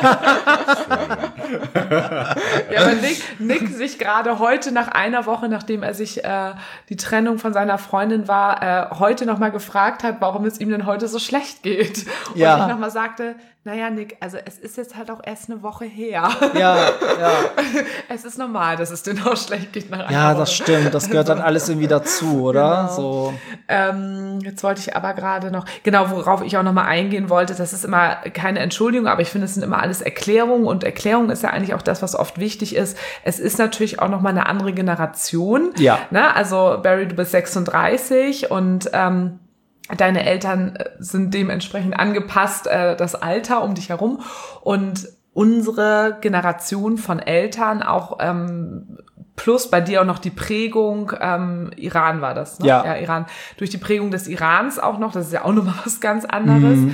Ja, aber Nick, Nick sich gerade heute nach einer Woche, nachdem er sich äh, die Trennung von seiner Freundin war, äh, heute nochmal gefragt hat, warum es ihm denn heute so schlecht geht. Und Ja. ich nochmal sagte, naja, Nick, also es ist jetzt halt auch erst eine Woche her. Ja, ja. Es ist normal, dass es dir noch schlecht geht nach einer Ja, Woche. das stimmt. Das gehört dann alles irgendwie dazu, oder? Genau. So. Ähm, jetzt wollte ich aber gerade noch, genau, worauf ich auch nochmal eingehen wollte, das ist immer keine Entschuldigung, aber ich finde, es sind immer alles Erklärungen und Erklärung ist ja eigentlich auch das, was oft wichtig ist. Es ist natürlich auch nochmal eine andere Generation. Ja. Ne? Also Barry, du bist sechsunddreißig und ähm, deine Eltern sind dementsprechend angepasst, äh, das Alter um dich herum und unsere Generation von Eltern auch ähm, plus bei dir auch noch die Prägung, ähm, Iran war das, ne? Ja. Ja, Iran. Durch die Prägung des Irans auch noch, das ist ja auch nochmal was ganz anderes. Mhm.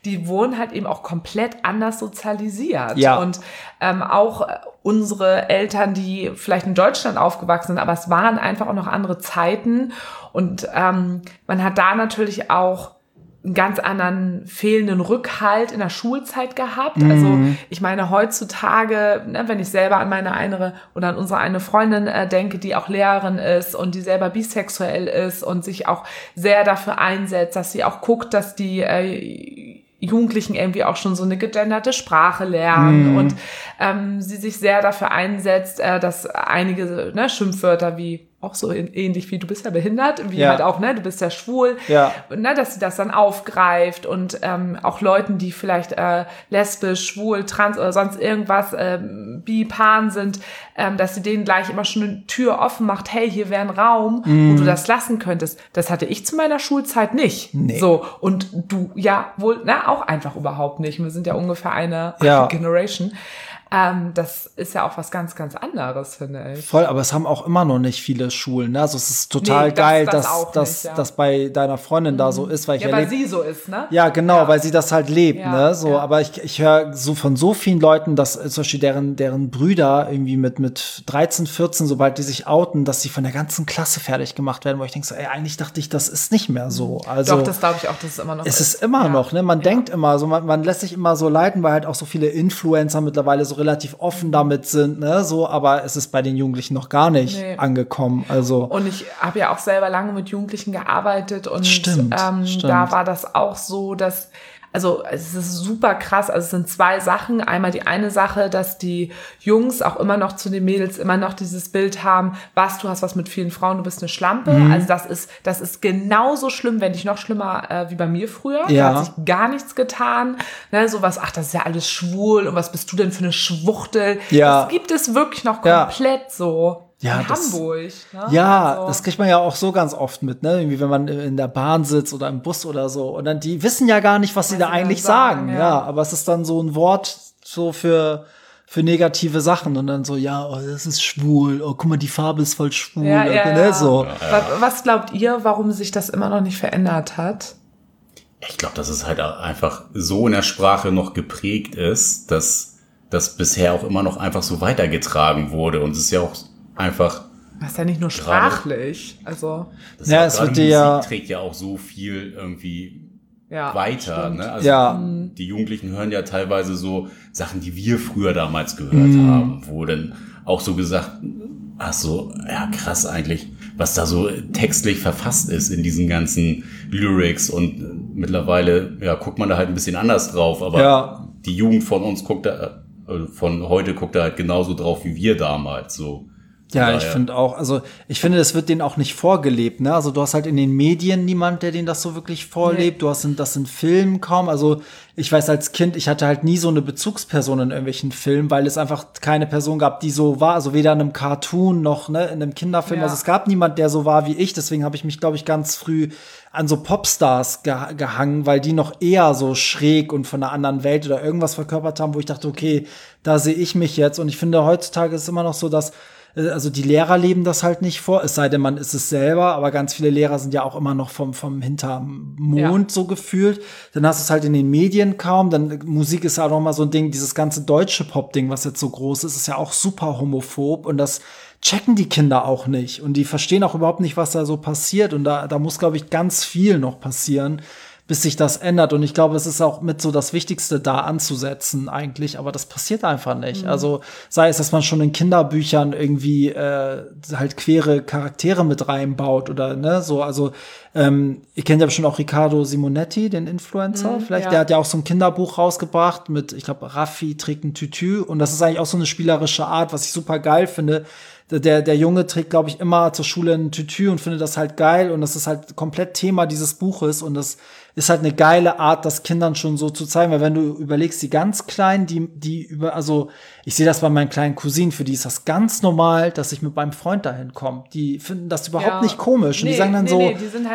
die wurden halt eben auch komplett anders sozialisiert. Ja. Und ähm, auch unsere Eltern, die vielleicht in Deutschland aufgewachsen sind, aber es waren einfach auch noch andere Zeiten. Und ähm, man hat da natürlich auch einen ganz anderen fehlenden Rückhalt in der Schulzeit gehabt. Mhm. Also ich meine, heutzutage, ne, wenn ich selber an meine eine oder an unsere eine Freundin äh, denke, die auch Lehrerin ist und die selber bisexuell ist und sich auch sehr dafür einsetzt, dass sie auch guckt, dass die äh, Jugendlichen irgendwie auch schon so eine gegenderte Sprache lernen Mhm. und ähm, sie sich sehr dafür einsetzt, äh, dass einige ne, Schimpfwörter wie auch so in, ähnlich wie du bist ja behindert, wie Ja. halt auch, ne, du bist ja schwul, Ja. ne, dass sie das dann aufgreift und ähm, auch Leuten, die vielleicht äh, lesbisch, schwul, trans oder sonst irgendwas, ähm, bi, pan sind, ähm, dass sie denen gleich immer schon eine Tür offen macht, hey, hier wäre ein Raum, Mhm. wo du das lassen könntest. Das hatte ich zu meiner Schulzeit nicht. Nee. So, und du ja wohl, na, auch einfach überhaupt nicht. Wir sind ja ungefähr eine Ja. Generation. Ähm, das ist ja auch was ganz, ganz anderes, finde ich. Voll, aber es haben auch immer noch nicht viele Schulen. Ne? Also es ist total Nee, das- geil, das dass auch das nicht, ja. das bei deiner Freundin da so ist, weil ich Ja, weil erlebe sie so ist, ne? ja, genau, Ja. weil sie das halt lebt, Ja, ne? So, ja. aber ich, ich höre so von so vielen Leuten, dass äh, zum Beispiel deren, deren Brüder irgendwie mit, mit dreizehn, vierzehn, sobald die sich outen, dass sie von der ganzen Klasse fertig gemacht werden, wo ich denke so, ey, eigentlich dachte ich, das ist nicht mehr so. Also, Doch, das glaube ich auch, dass es immer noch es ist immer Ja. noch, ne? Man Ja. denkt immer so, man, man lässt sich immer so leiten, weil halt auch so viele Influencer mittlerweile so relativ offen damit sind, ne? So, aber es ist bei den Jugendlichen noch gar nicht Nee. angekommen. Also, Und ich habe ja auch selber lange mit Jugendlichen gearbeitet und Stimmt, ähm, stimmt. da war das auch so, dass also es ist super krass, also es sind zwei Sachen. Einmal die eine Sache, dass die Jungs auch immer noch zu den Mädels immer noch dieses Bild haben, was, du hast was mit vielen Frauen, du bist eine Schlampe. Mhm. Also das ist das ist genauso schlimm, wenn nicht noch schlimmer äh, wie bei mir früher. Ja. Da hat sich gar nichts getan. Ne, sowas, ach, das ist ja alles schwul und was bist du denn für eine Schwuchtel? Ja. Das gibt es wirklich noch Ja. komplett so. Ja, in das- Hamburg. Ne? ja, Also- das kriegt man ja auch so ganz oft mit, ne? Irgendwie, wenn man in der Bahn sitzt oder im Bus oder so. Und dann, die wissen ja gar nicht, was sie Was da sie dann eigentlich sagen, sagen. ja. Ja. aber es ist dann so ein Wort so für, für negative Sachen. Und dann so, ja, oh, das ist schwul. Oh, guck mal, die Farbe ist voll schwul. Ja, ja, ne? ja. So. Was, was glaubt ihr, warum sich das immer noch nicht verändert hat? Ich glaube, dass es halt einfach so in der Sprache noch geprägt ist, dass das bisher auch immer noch einfach so weitergetragen wurde. Und es ist ja auch einfach, Das ist ja nicht nur Gerade- sprachlich. Also, das Ja, ja, es gerade wird dir Musik ja- trägt ja auch so viel irgendwie ja. weiter. stimmt. Ne? Also Ja. die Jugendlichen hören ja teilweise so Sachen, die wir früher damals gehört Mhm. haben, wo dann auch so gesagt, ach so, ja krass eigentlich, was da so textlich verfasst ist in diesen ganzen Lyrics und äh, mittlerweile, ja, guckt man da halt ein bisschen anders drauf, aber Ja. die Jugend von uns guckt da, äh, von heute guckt da halt genauso drauf wie wir damals, so. Von Ja, ich daher- finde auch, also ich finde, es wird denen auch nicht vorgelebt, ne? Also du hast halt in den Medien niemand, der denen das so wirklich vorlebt. Nee. Du hast in, das in Filmen kaum. Also ich weiß als Kind, ich hatte halt nie so eine Bezugsperson in irgendwelchen Filmen, weil es einfach keine Person gab, die so war. Also weder in einem Cartoon noch ne, in einem Kinderfilm. Ja. Also es gab niemand, der so war wie ich. Deswegen habe ich mich, glaube ich, ganz früh an so Popstars ge gehangen, weil die noch eher so schräg und von einer anderen Welt oder irgendwas verkörpert haben, wo ich dachte, okay, da sehe ich mich jetzt. Und ich finde, heutzutage ist es immer noch so, dass also die Lehrer leben das halt nicht vor, es sei denn, man ist es selber, aber ganz viele Lehrer sind ja auch immer noch vom, vom hinterm Mond Ja. so gefühlt. Dann hast du es halt in den Medien kaum, dann Musik ist ja auch noch mal so ein Ding, dieses ganze deutsche Pop-Ding, was jetzt so groß ist, ist ja auch super homophob und das checken die Kinder auch nicht und die verstehen auch überhaupt nicht, was da so passiert und da, da muss, glaube ich, ganz viel noch passieren, bis sich das ändert. Und ich glaube, es ist auch mit so das Wichtigste da anzusetzen eigentlich, aber das passiert einfach nicht. Mhm. Also sei es, dass man schon in Kinderbüchern irgendwie äh, halt queere Charaktere mit reinbaut oder ne, so, also ähm, ihr kennt ja bestimmt auch Riccardo Simonetti, den Influencer, Mhm, vielleicht, ja. der hat ja auch so ein Kinderbuch rausgebracht mit, ich glaube, Raffi trägt ein Tütü und das ist eigentlich auch so eine spielerische Art, was ich super geil finde. Der, der Junge trägt, glaube ich, immer zur Schule ein Tütü und findet das halt geil und das ist halt komplett Thema dieses Buches und das ist halt eine geile Art, das Kindern schon so zu zeigen, weil wenn du überlegst, die ganz Kleinen, die, die über, also ich sehe das bei meinen kleinen Cousinen, für die ist das ganz normal, dass ich mit meinem Freund dahin komme. Die finden das überhaupt Ja. nicht komisch und Nee, die sagen dann nee, so, nee, die sind halt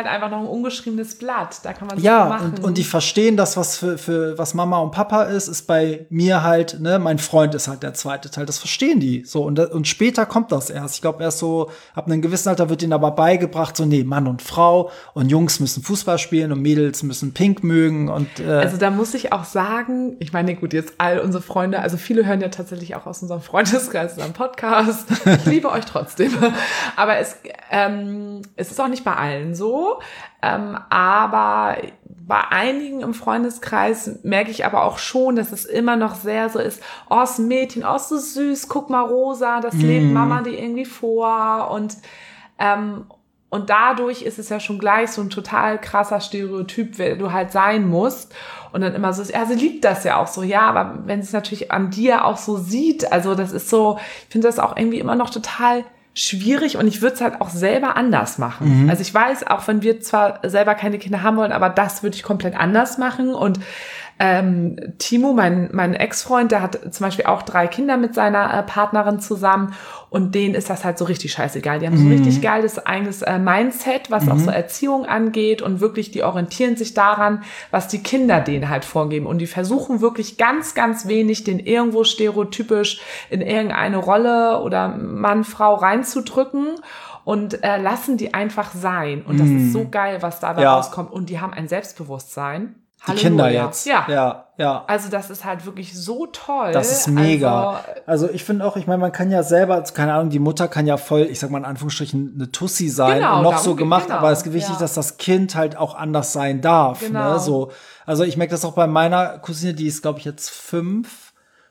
einfach noch ein ungeschriebenes Blatt. Da kann man so ja, machen. und, und die verstehen das, was für, für was Mama und Papa ist, ist bei mir halt, ne, mein Freund ist halt der zweite Teil. Das verstehen die. So, und, und später kommt das erst. Ich glaube, erst so, ab einem gewissen Alter wird ihnen aber beigebracht, so, nee, Mann und Frau und Jungs müssen Fußball spielen und Mädels müssen Pink mögen und äh, also da muss ich auch sagen, ich meine, gut, jetzt all unsere Freunde, also viele hören ja tatsächlich auch aus unserem Freundeskreis, unserem Podcast. Ich liebe euch trotzdem. Aber es, ähm, es ist auch nicht bei allen so. Ähm, aber bei einigen im Freundeskreis merke ich aber auch schon, dass es immer noch sehr so ist, oh, ist ein Mädchen, oh, ist so süß, guck mal, Rosa, das mm. lebt Mama dir irgendwie vor. Und ähm, Und dadurch ist es ja schon gleich so ein total krasser Stereotyp, wer du halt sein musst. Und dann immer so, ja, sie liebt das ja auch so, ja, aber wenn sie es natürlich an dir auch so sieht, also das ist so, ich finde das auch irgendwie immer noch total schwierig und ich würde es halt auch selber anders machen. Mhm. Also ich weiß, auch wenn wir zwar selber keine Kinder haben wollen, aber das würde ich komplett anders machen und Ähm, Timo, mein, mein Ex-Freund, der hat zum Beispiel auch drei Kinder mit seiner äh, Partnerin zusammen und denen ist das halt so richtig scheißegal. Die haben so ein Mhm. richtig geiles eigenes äh, Mindset, was Mhm. auch so Erziehung angeht und wirklich, die orientieren sich daran, was die Kinder denen halt vorgeben und die versuchen wirklich ganz, ganz wenig, den irgendwo stereotypisch in irgendeine Rolle oder Mann, Frau reinzudrücken und äh, lassen die einfach sein und das Mhm. ist so geil, was da Ja. rauskommt und die haben ein Selbstbewusstsein. die Halleluja. Kinder jetzt. Ja. ja, ja. Also das ist halt wirklich so toll. Das ist mega. Also, Also ich finde auch, ich meine, man kann ja selber, keine Ahnung, die Mutter kann ja voll, ich sag mal in Anführungsstrichen, eine Tussi sein Genau, und noch darum so geht- gemacht, genau, aber es ist wichtig, ja. dass das Kind halt auch anders sein darf. Genau. Ne? So, also ich merke das auch bei meiner Cousine, die ist, glaube ich, jetzt fünf.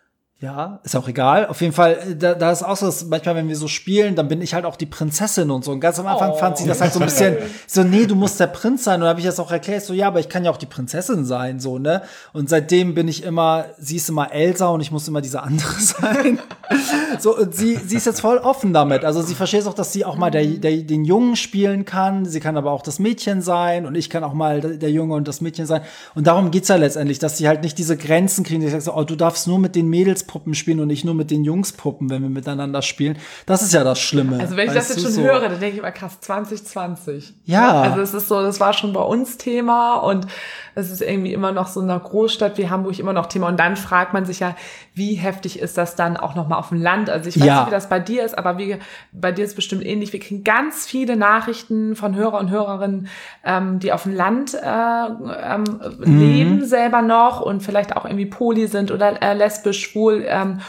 Ja, ist auch egal. Auf jeden Fall, da, da ist auch so, dass manchmal, wenn wir so spielen, dann bin ich halt auch die Prinzessin und so. Und ganz am Anfang Oh. fand sie das halt so ein bisschen so, nee, du musst der Prinz sein. Und dann habe ich das auch erklärt, so, ja, aber ich kann ja auch die Prinzessin sein, so, ne? Und seitdem bin ich immer, sie ist immer Elsa und ich muss immer diese andere sein. So, und sie, sie ist jetzt voll offen damit. Also sie versteht auch, dass sie auch mal der, der, den Jungen spielen kann. Sie kann aber auch das Mädchen sein und ich kann auch mal der Junge und das Mädchen sein. Und darum geht's ja letztendlich, dass sie halt nicht diese Grenzen kriegen. Ich sag so, oh, du darfst nur mit den Mädelspuppen spielen und nicht nur mit den Jungspuppen, wenn wir miteinander spielen. Das ist ja das Schlimme. also wenn ich das weißt jetzt du, schon so. höre, dann denke ich immer krass, zwanzig zwanzig. Ja. Also es ist so, das war schon bei uns Thema und es ist irgendwie immer noch so in einer Großstadt wie Hamburg immer noch Thema. Und dann fragt man sich ja, wie heftig ist das dann auch nochmal auf dem Land? Also ich weiß Ja. nicht, wie das bei dir ist, aber wie, bei dir ist es bestimmt ähnlich. Wir kriegen ganz viele Nachrichten von Hörer und Hörerinnen, ähm, die auf dem Land äh, ähm, Mhm. leben selber noch und vielleicht auch irgendwie poly sind oder äh, lesbisch, schwul. Ähm,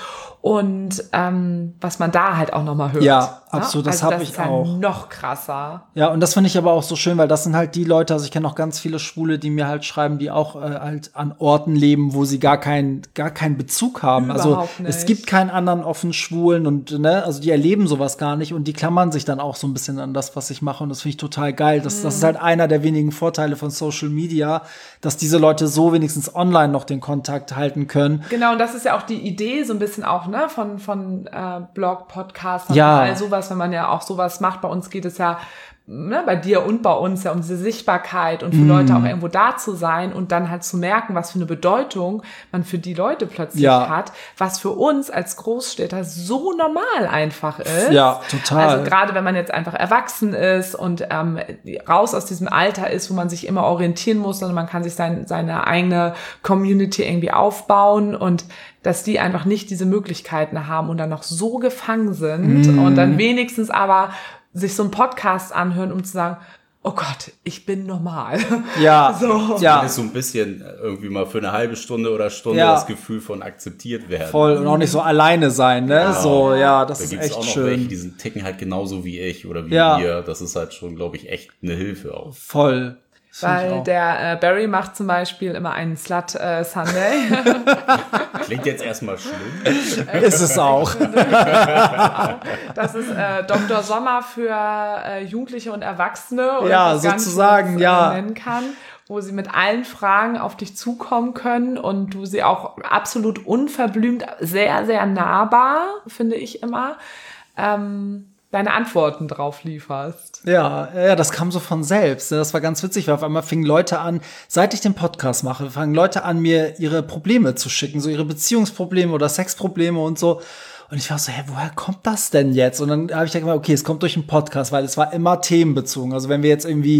und ähm, was man da halt auch nochmal hört. Ja, ne? absolut, das also hab das ich ist ja auch. noch krasser. Ja, und das finde ich aber auch so schön, weil das sind halt die Leute, also ich kenne auch ganz viele Schwule, die mir halt schreiben, die auch äh, halt an Orten leben, wo sie gar keinen gar keinen Bezug haben. Also Überhaupt nicht. es gibt keinen anderen offen Schwulen und ne, also die erleben sowas gar nicht und die klammern sich dann auch so ein bisschen an das, was ich mache und das finde ich total geil. Das, das ist halt einer der wenigen Vorteile von Social Media, dass diese Leute so wenigstens online noch den Kontakt halten können. Genau, und das ist ja auch die Idee so ein bisschen auch, ne, von, von äh, Blog, Podcast und Ja. all sowas, wenn man ja auch sowas macht. Bei uns geht es ja, ne, bei dir und bei uns ja um diese Sichtbarkeit und für Leute auch irgendwo da zu sein und dann halt zu merken, was für eine Bedeutung man für die Leute plötzlich Ja. hat, was für uns als Großstädter so normal einfach ist. Ja, total. Also gerade wenn man jetzt einfach erwachsen ist und ähm, raus aus diesem Alter ist, wo man sich immer orientieren muss, sondern man kann sich sein, seine eigene Community irgendwie aufbauen und dass die einfach nicht diese Möglichkeiten haben und dann noch so gefangen sind Mm. und dann wenigstens aber sich so einen Podcast anhören, um zu sagen, oh Gott, ich bin normal. Ja, So. ja. ist so ein bisschen irgendwie mal für eine halbe Stunde oder Stunde Ja. das Gefühl von akzeptiert werden. Voll und auch nicht so alleine sein, ne? Genau. So, ja, das Da ist gibt es echt auch noch schön. welche, die sind ticken halt genauso wie ich oder wie Ja. ihr. Das ist halt schon, glaube ich, echt eine Hilfe auch. Voll. Das find ich Weil auch. der äh, Barry macht zum Beispiel immer einen Slut äh, Sunday. Klingt jetzt erstmal schlimm. ist es auch. Das ist äh, Doktor Sommer für äh, Jugendliche und Erwachsene oder Ja, was Ganzes, sozusagen, äh, ja. nennen kann, wo sie mit allen Fragen auf dich zukommen können und du sie auch absolut unverblümt, sehr, sehr nahbar, finde ich immer, ähm, deine Antworten drauf lieferst. Ja, ja, das kam so von selbst. Das war ganz witzig, weil auf einmal fingen Leute an, seit ich den Podcast mache, fangen Leute an, mir ihre Probleme zu schicken, so ihre Beziehungsprobleme oder Sexprobleme und so. Und ich war so, hä, woher kommt das denn jetzt? Und dann habe ich gedacht, okay, es kommt durch einen Podcast, weil es war immer themenbezogen. Also wenn wir jetzt irgendwie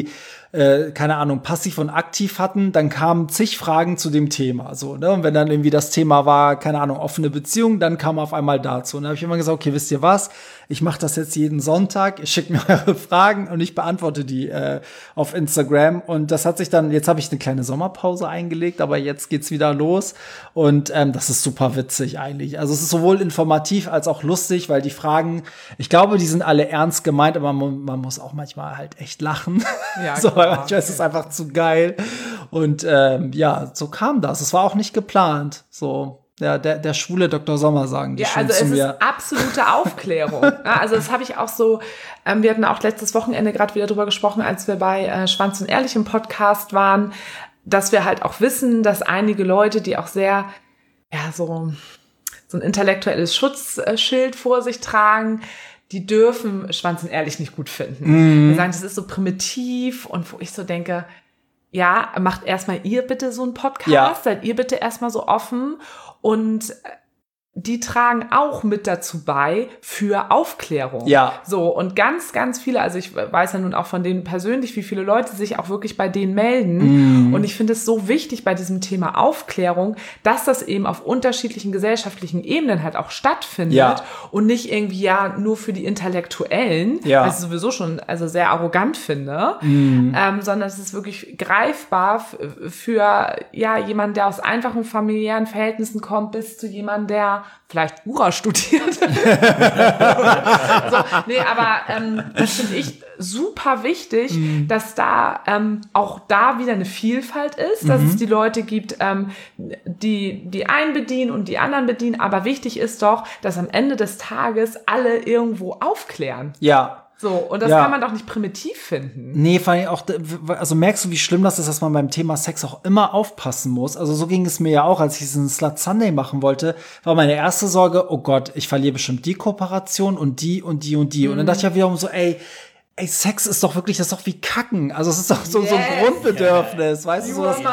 äh, keine Ahnung, passiv und aktiv hatten, dann kamen zig Fragen zu dem Thema, so, ne? Und wenn dann irgendwie das Thema war, keine Ahnung, offene Beziehung, dann kam auf einmal dazu. Und da habe ich immer gesagt, okay, wisst ihr was? Ich mache das jetzt jeden Sonntag, ich schicke mir eure Fragen und ich beantworte die äh, auf Instagram. Und das hat sich dann, jetzt habe ich eine kleine Sommerpause eingelegt, aber jetzt geht's wieder los. Und ähm, das ist super witzig eigentlich. Also es ist sowohl informativ als auch lustig, weil die Fragen, ich glaube, die sind alle ernst gemeint, aber man, man muss auch manchmal halt echt lachen. Ja, so, weil manchmal ist es einfach zu geil. Und ähm, ja, so kam das. Es war auch nicht geplant. So, ja, der, der schwule Doktor Sommer, sagen die ja, schon also zu es mir. ist absolute Aufklärung. Ja, also das habe ich auch so, ähm, wir hatten auch letztes Wochenende gerade wieder drüber gesprochen, als wir bei äh, Schwanz und Ehrlich im Podcast waren, dass wir halt auch wissen, dass einige Leute, die auch sehr, ja, so, so ein intellektuelles Schutzschild vor sich tragen, die dürfen Schwanz und Ehrlich nicht gut finden. Mhm. Die sagen, das ist so primitiv und wo ich so denke, ja, macht erstmal ihr bitte so einen Podcast, Ja. seid ihr bitte erstmal so offen und die tragen auch mit dazu bei für Aufklärung. Ja. So, und ganz, ganz viele, also ich weiß ja nun auch von denen persönlich, wie viele Leute sich auch wirklich bei denen melden. Mm. Und ich finde es so wichtig bei diesem Thema Aufklärung, dass das eben auf unterschiedlichen gesellschaftlichen Ebenen halt auch stattfindet. Ja. Und nicht irgendwie ja nur für die Intellektuellen, Ja. was ich sowieso schon also sehr arrogant finde, Mm. ähm, sondern es ist wirklich greifbar f- für ja jemanden, der aus einfachen familiären Verhältnissen kommt, bis zu jemandem, der vielleicht Jura studiert. so, nee, aber ähm, das finde ich super wichtig, mhm. dass da ähm, auch da wieder eine Vielfalt ist, dass mhm. es die Leute gibt, ähm, die die einen bedienen und die anderen bedienen. Aber wichtig ist doch, dass am Ende des Tages alle irgendwo aufklären. Ja. So, und das Ja. kann man doch nicht primitiv finden. Nee, vor allem auch, also merkst du, wie schlimm das ist, dass man beim Thema Sex auch immer aufpassen muss. Also so ging es mir ja auch, als ich diesen Slut Sunday machen wollte, war meine erste Sorge, oh Gott, ich verliere bestimmt die Kooperation und die und die und die. Mhm. Und dann dachte ich ja wiederum so, ey, ey, Sex ist doch wirklich, das ist doch wie Kacken. Also es ist doch so, yes. so ein Grundbedürfnis, weißt du? So, das, ja,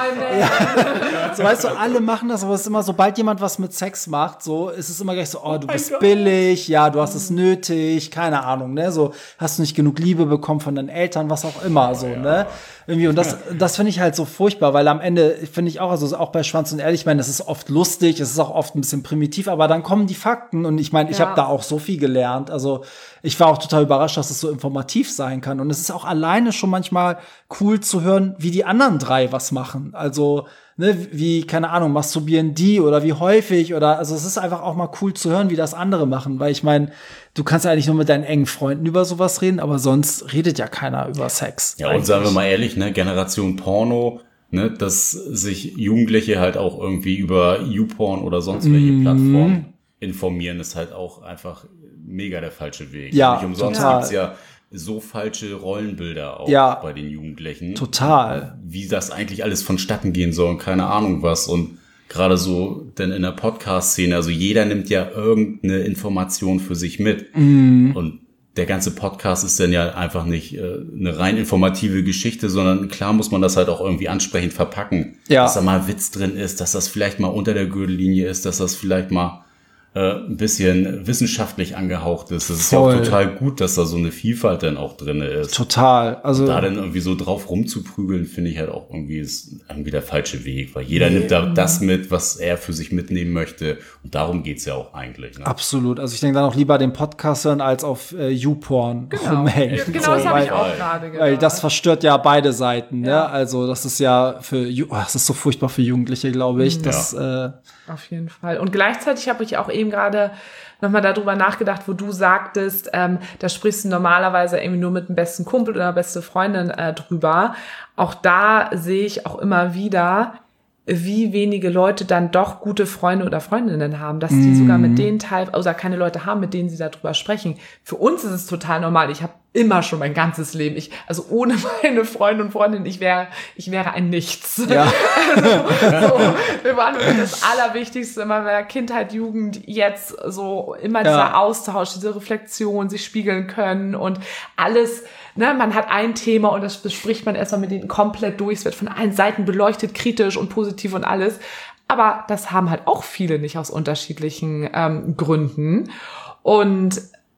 so weißt du, alle machen das, aber es ist immer, sobald jemand was mit Sex macht, so ist es immer gleich so, oh, du oh bist Gott. billig, ja, du hast es nötig, keine Ahnung, ne? So, hast du nicht genug Liebe bekommen von deinen Eltern, was auch immer, so, ja. ne? Irgendwie, und das, das finde ich halt so furchtbar, weil am Ende finde ich auch, also auch bei Schwanz und Ehrlich, ich meine, das ist oft lustig, es ist auch oft ein bisschen primitiv, aber dann kommen die Fakten und ich meine, ich ja. habe da auch so viel gelernt, also ich war auch total überrascht, dass es so informativ sein kann und es ist auch alleine schon manchmal cool zu hören, wie die anderen drei was machen, also ne, wie, keine Ahnung, masturbieren die oder wie häufig oder, also es ist einfach auch mal cool zu hören, wie das andere machen, weil ich meine, du kannst ja eigentlich nur mit deinen engen Freunden über sowas reden, aber sonst redet ja keiner über Sex. Ja, eigentlich. Und sagen wir mal ehrlich, ne, Generation Porno, ne, dass sich Jugendliche halt auch irgendwie über YouPorn oder sonst welche mm. Plattformen informieren, ist halt auch einfach mega der falsche Weg. Ja, nicht umsonst total. gibt's ja so falsche Rollenbilder auch ja, bei den Jugendlichen. Total. Wie das eigentlich alles vonstatten gehen soll und keine Ahnung was. Und gerade so denn in der Podcast-Szene, also jeder nimmt ja irgendeine Information für sich mit. Mm. Und der ganze Podcast ist dann ja einfach nicht äh, eine rein informative Geschichte, sondern klar muss man das halt auch irgendwie ansprechend verpacken. Ja. Dass da mal Witz drin ist, dass das vielleicht mal unter der Gürtellinie ist, dass das vielleicht mal ein bisschen wissenschaftlich angehaucht ist. Es ist ja auch total gut, dass da so eine Vielfalt dann auch drin ist. Total. Also und da dann irgendwie so drauf rumzuprügeln, finde ich halt auch irgendwie ist irgendwie der falsche Weg, weil jeder nee. nimmt da das mit, was er für sich mitnehmen möchte und darum geht's ja auch eigentlich. Ne? Absolut. Also ich denke dann auch lieber den Podcast hören, als auf äh, YouPorn genau. rumhängen. Ja, genau, so, das habe ich auch weil, gerade gedacht. Weil das verstört ja beide Seiten. Ja. Ne? Also das ist ja für, oh, das ist so furchtbar für Jugendliche, glaube ich. Mhm. Das, ja. äh, Auf jeden Fall. Und gleichzeitig habe ich auch eben gerade nochmal darüber nachgedacht, wo du sagtest, ähm, da sprichst du normalerweise irgendwie nur mit dem besten Kumpel oder beste Freundin äh, drüber. Auch da sehe ich auch immer wieder, wie wenige Leute dann doch gute Freunde oder Freundinnen haben, dass die mm. sogar mit denen teil oder keine Leute haben, mit denen sie darüber sprechen. Für uns ist es total normal. Ich habe immer schon mein ganzes Leben, ich also ohne meine Freunde und Freundinnen, ich wäre ich wäre ein Nichts. Ja. Also, so, wir waren wirklich das Allerwichtigste immer mehr Kindheit, Jugend, jetzt so immer dieser ja. Austausch, diese Reflexion, sich spiegeln können und alles. Ne, man hat ein Thema und das bespricht man erstmal mit denen komplett durch. Es wird von allen Seiten beleuchtet, kritisch und positiv und alles. Aber das haben halt auch viele nicht aus unterschiedlichen ähm, Gründen. Und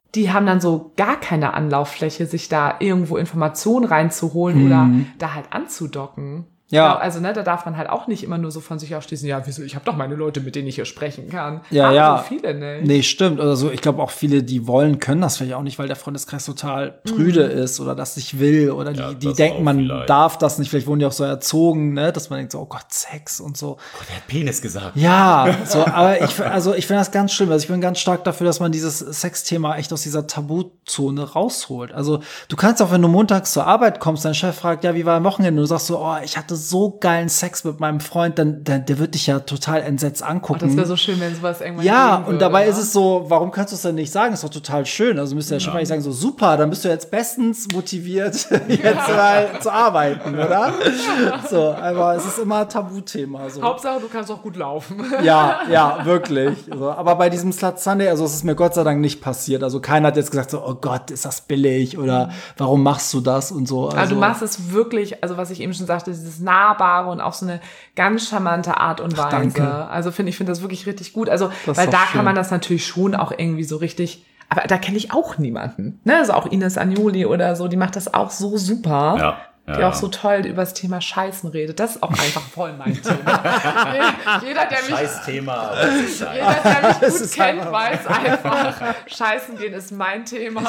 die haben dann so gar keine Anlauffläche, sich da irgendwo Informationen reinzuholen mhm. oder da halt anzudocken. Ja. Also, ne, da darf man halt auch nicht immer nur so von sich ausschließen, ja, wieso, ich habe doch meine Leute, mit denen ich hier sprechen kann. Ja, aber ja. so viele nicht. Nee, stimmt. Oder so, ich glaube auch viele, die wollen, können das vielleicht auch nicht, weil der Freundeskreis total prüde mm. ist oder das nicht will oder ja, die, die denken, man vielleicht. darf das nicht. Vielleicht wurden die auch so erzogen, ne, dass man denkt so, oh Gott, Sex und so. Oh, der hat Penis gesagt. Ja, so, aber ich, also ich finde das ganz schlimm. Also ich bin ganz stark dafür, dass man dieses Sexthema echt aus dieser Tabuzone rausholt. Also du kannst auch, wenn du montags zur Arbeit kommst, dein Chef fragt, ja, wie war am Wochenende? Und du sagst so, oh, ich hatte so geilen Sex mit meinem Freund, dann der, der wird dich ja total entsetzt angucken. Oh, das wäre so schön, wenn sowas irgendwann Ja, würde, und dabei oder? ist es so, warum kannst du es denn nicht sagen? Ist doch total schön. Also müsste der Chef eigentlich sagen, so super, dann bist du jetzt bestens motiviert, jetzt ja. mal zu arbeiten, oder? So, aber es ist immer ein Tabuthema. So. Hauptsache, du kannst auch gut laufen. Ja, ja, wirklich. So, aber bei diesem Slut Sunday, also es ist mir Gott sei Dank nicht passiert. Also keiner hat jetzt gesagt so, oh Gott, ist das billig oder warum machst du das und so. Also, also du machst es wirklich, also was ich eben schon sagte, dieses Nahbare und auf so eine ganz charmante Art und Weise. Ach, danke. Also finde ich finde das wirklich richtig gut. Also das weil da schön. Kann man das natürlich schon auch irgendwie so richtig. Aber da kenne ich auch niemanden. Ne? Also auch Ines Agnoli oder so, die macht das auch so super. Ja. Die ja. auch so toll über das Thema Scheißen redet. Das ist auch einfach voll mein Thema. Jeder, der mich, Scheiß-Thema. Jeder, der mich gut kennt, weiß einfach, Scheißen gehen ist mein Thema.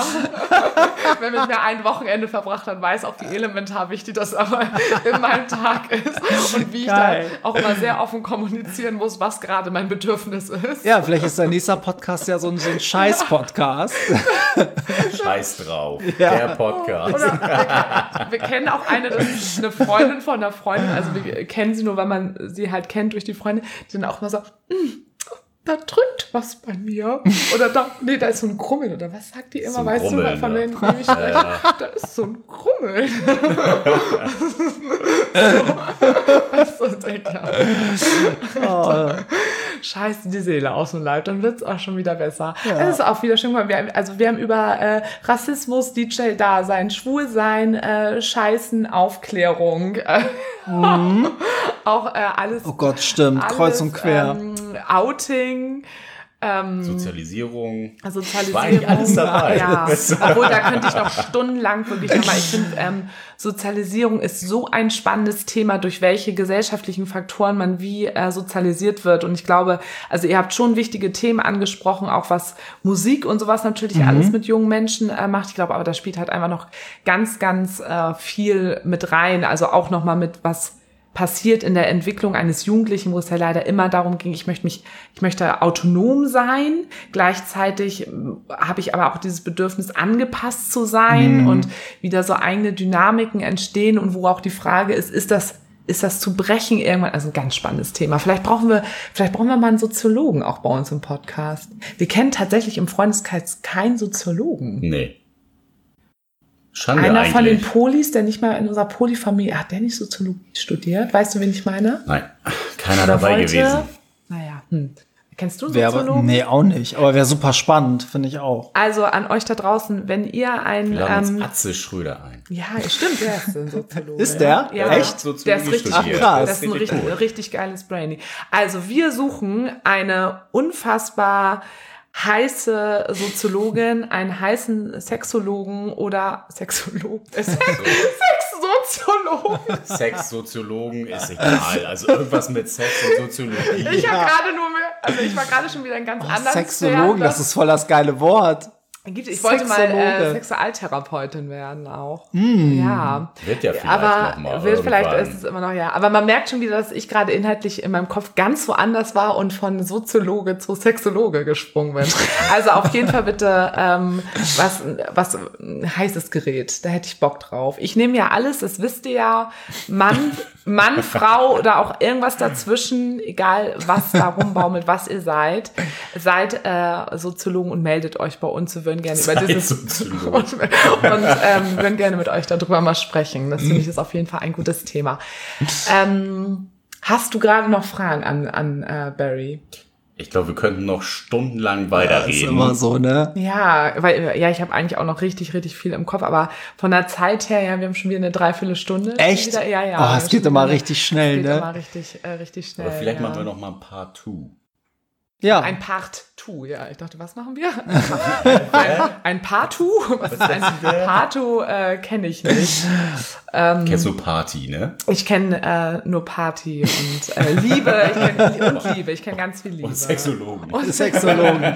Wer mit mir ein Wochenende verbracht hat, weiß auch, wie elementar wichtig das aber in meinem Tag ist. Und wie Geil. Ich da auch immer sehr offen kommunizieren muss, was gerade mein Bedürfnis ist. Ja, vielleicht ist der nächste Podcast ja so ein, so ein Scheiß-Podcast. Scheiß drauf. Ja. Der Podcast. Oder wir, wir kennen auch eine, das ist eine Freundin von einer Freundin, also wir kennen sie nur, weil man sie halt kennt durch die Freundin, die dann auch mal sagt, da drückt was bei mir. Oder da, nee, da ist so ein Krummeln. Oder was sagt die immer? So weißt Krummeln, du, von wem ja. ich spreche? Ja. Da ist so ein Krummeln. so, so oh. Scheiß die Seele aus dem Leib, dann wird's auch schon wieder besser. Es ja. ist auch wieder schön, weil wir, also wir haben über äh, Rassismus, D J-Dasein, Schwulsein, äh, Scheißen, Aufklärung, äh, mhm. auch äh, alles. Oh Gott, stimmt, alles, kreuz und quer. Ähm, Outing. Ähm, Sozialisierung. Sozialisierung. War eigentlich alles dabei. Ja, obwohl da könnte ich noch stundenlang wirklich nochmal, ich finde, ähm, Sozialisierung ist so ein spannendes Thema, durch welche gesellschaftlichen Faktoren man wie äh, sozialisiert wird. Und ich glaube, also ihr habt schon wichtige Themen angesprochen, auch was Musik und sowas natürlich mhm. alles mit jungen Menschen äh, macht. Ich glaube, aber da spielt halt einfach noch ganz, ganz äh, viel mit rein. Also auch nochmal mit was passiert in der Entwicklung eines Jugendlichen, wo es ja leider immer darum ging, ich möchte mich, ich möchte autonom sein. Gleichzeitig habe ich aber auch dieses Bedürfnis, angepasst zu sein mm. und wieder so eigene Dynamiken entstehen und wo auch die Frage ist, ist das, ist das zu brechen irgendwann? Also ein ganz spannendes Thema. Vielleicht brauchen wir, vielleicht brauchen wir mal einen Soziologen auch bei uns im Podcast. Wir kennen tatsächlich im Freundeskreis keinen Soziologen. Nee. Schande Einer eigentlich. von den Polis, der nicht mal in unserer Polyfamilie, hat der nicht Soziologie studiert? Weißt du, wen ich meine? Nein, keiner Oder dabei wollte, gewesen. Naja, hm. Kennst du Wär, Soziologen? nee, auch nicht. Aber wäre super spannend, finde ich auch. Also an euch da draußen, wenn ihr ein... Wir laden ähm, uns Atze Schröder ein. Ja, stimmt, der ist ein Soziologe. Ist der? Ja. Echt? Soziologie Der ist richtig, Ach, krass. das ist ein richtig, cool. richtig geiles Brainy. Also wir suchen eine unfassbar heiße Soziologin, einen heißen Sexologen oder Sexologen, äh, Sex, Sexsoziologen. Sexsoziologen ist egal. Also irgendwas mit Sex und Soziologie. Ich habe Ja. gerade nur, mehr, also ich war gerade schon wieder ein ganz Oh, anderes Sexologen, Pferd, das ist voll das geile Wort. Gibt, ich wollte mal Sexologe. äh, Sexualtherapeutin werden auch. Mm. Ja. Wird ja vielleicht aber noch mal wird vielleicht irgendwann. ist es immer noch, ja. Aber man merkt schon wieder, dass ich gerade inhaltlich in meinem Kopf ganz woanders war und von Soziologe zu Sexologe gesprungen bin. Also auf jeden Fall bitte ähm, was, was ein heißes Gerät. Da hätte ich Bock drauf. Ich nehme ja alles, das wisst ihr ja. Mann, Mann, Frau oder auch irgendwas dazwischen, egal was da rumbaumelt, was ihr seid. Seid äh, Soziologen und meldet euch bei uns. Wir würden gerne über Seid dieses Soziologen. und, und ähm, würden gerne mit euch darüber mal sprechen. Das finde ich ist auf jeden Fall ein gutes Thema. Ähm, hast du gerade noch Fragen an, an äh, Barry? Ich glaube, wir könnten noch stundenlang Das weiterreden. ist immer so, ne? Ja, weil ja, ich habe eigentlich auch noch richtig, richtig viel im Kopf, aber von der Zeit her, ja, wir haben schon wieder eine Dreiviertelstunde. Echt? Wieder, ja, ja. Oh, es geht immer richtig schnell, es geht ne? immer richtig, äh, richtig schnell. Aber vielleicht ja. machen wir noch mal ein Part zwei. Ja. Ein Part zwei, ja. Ich dachte, was machen wir? ein, ein Part zwei? Was ist ein Part zwei? Äh, kenne ich nicht. Ähm, Kennst du Party, ne? Ich kenne äh, nur Party und äh, Liebe. Ich kenn, und Liebe. Ich kenne ganz viel Liebe. Und Sexologen. Und Sexologen.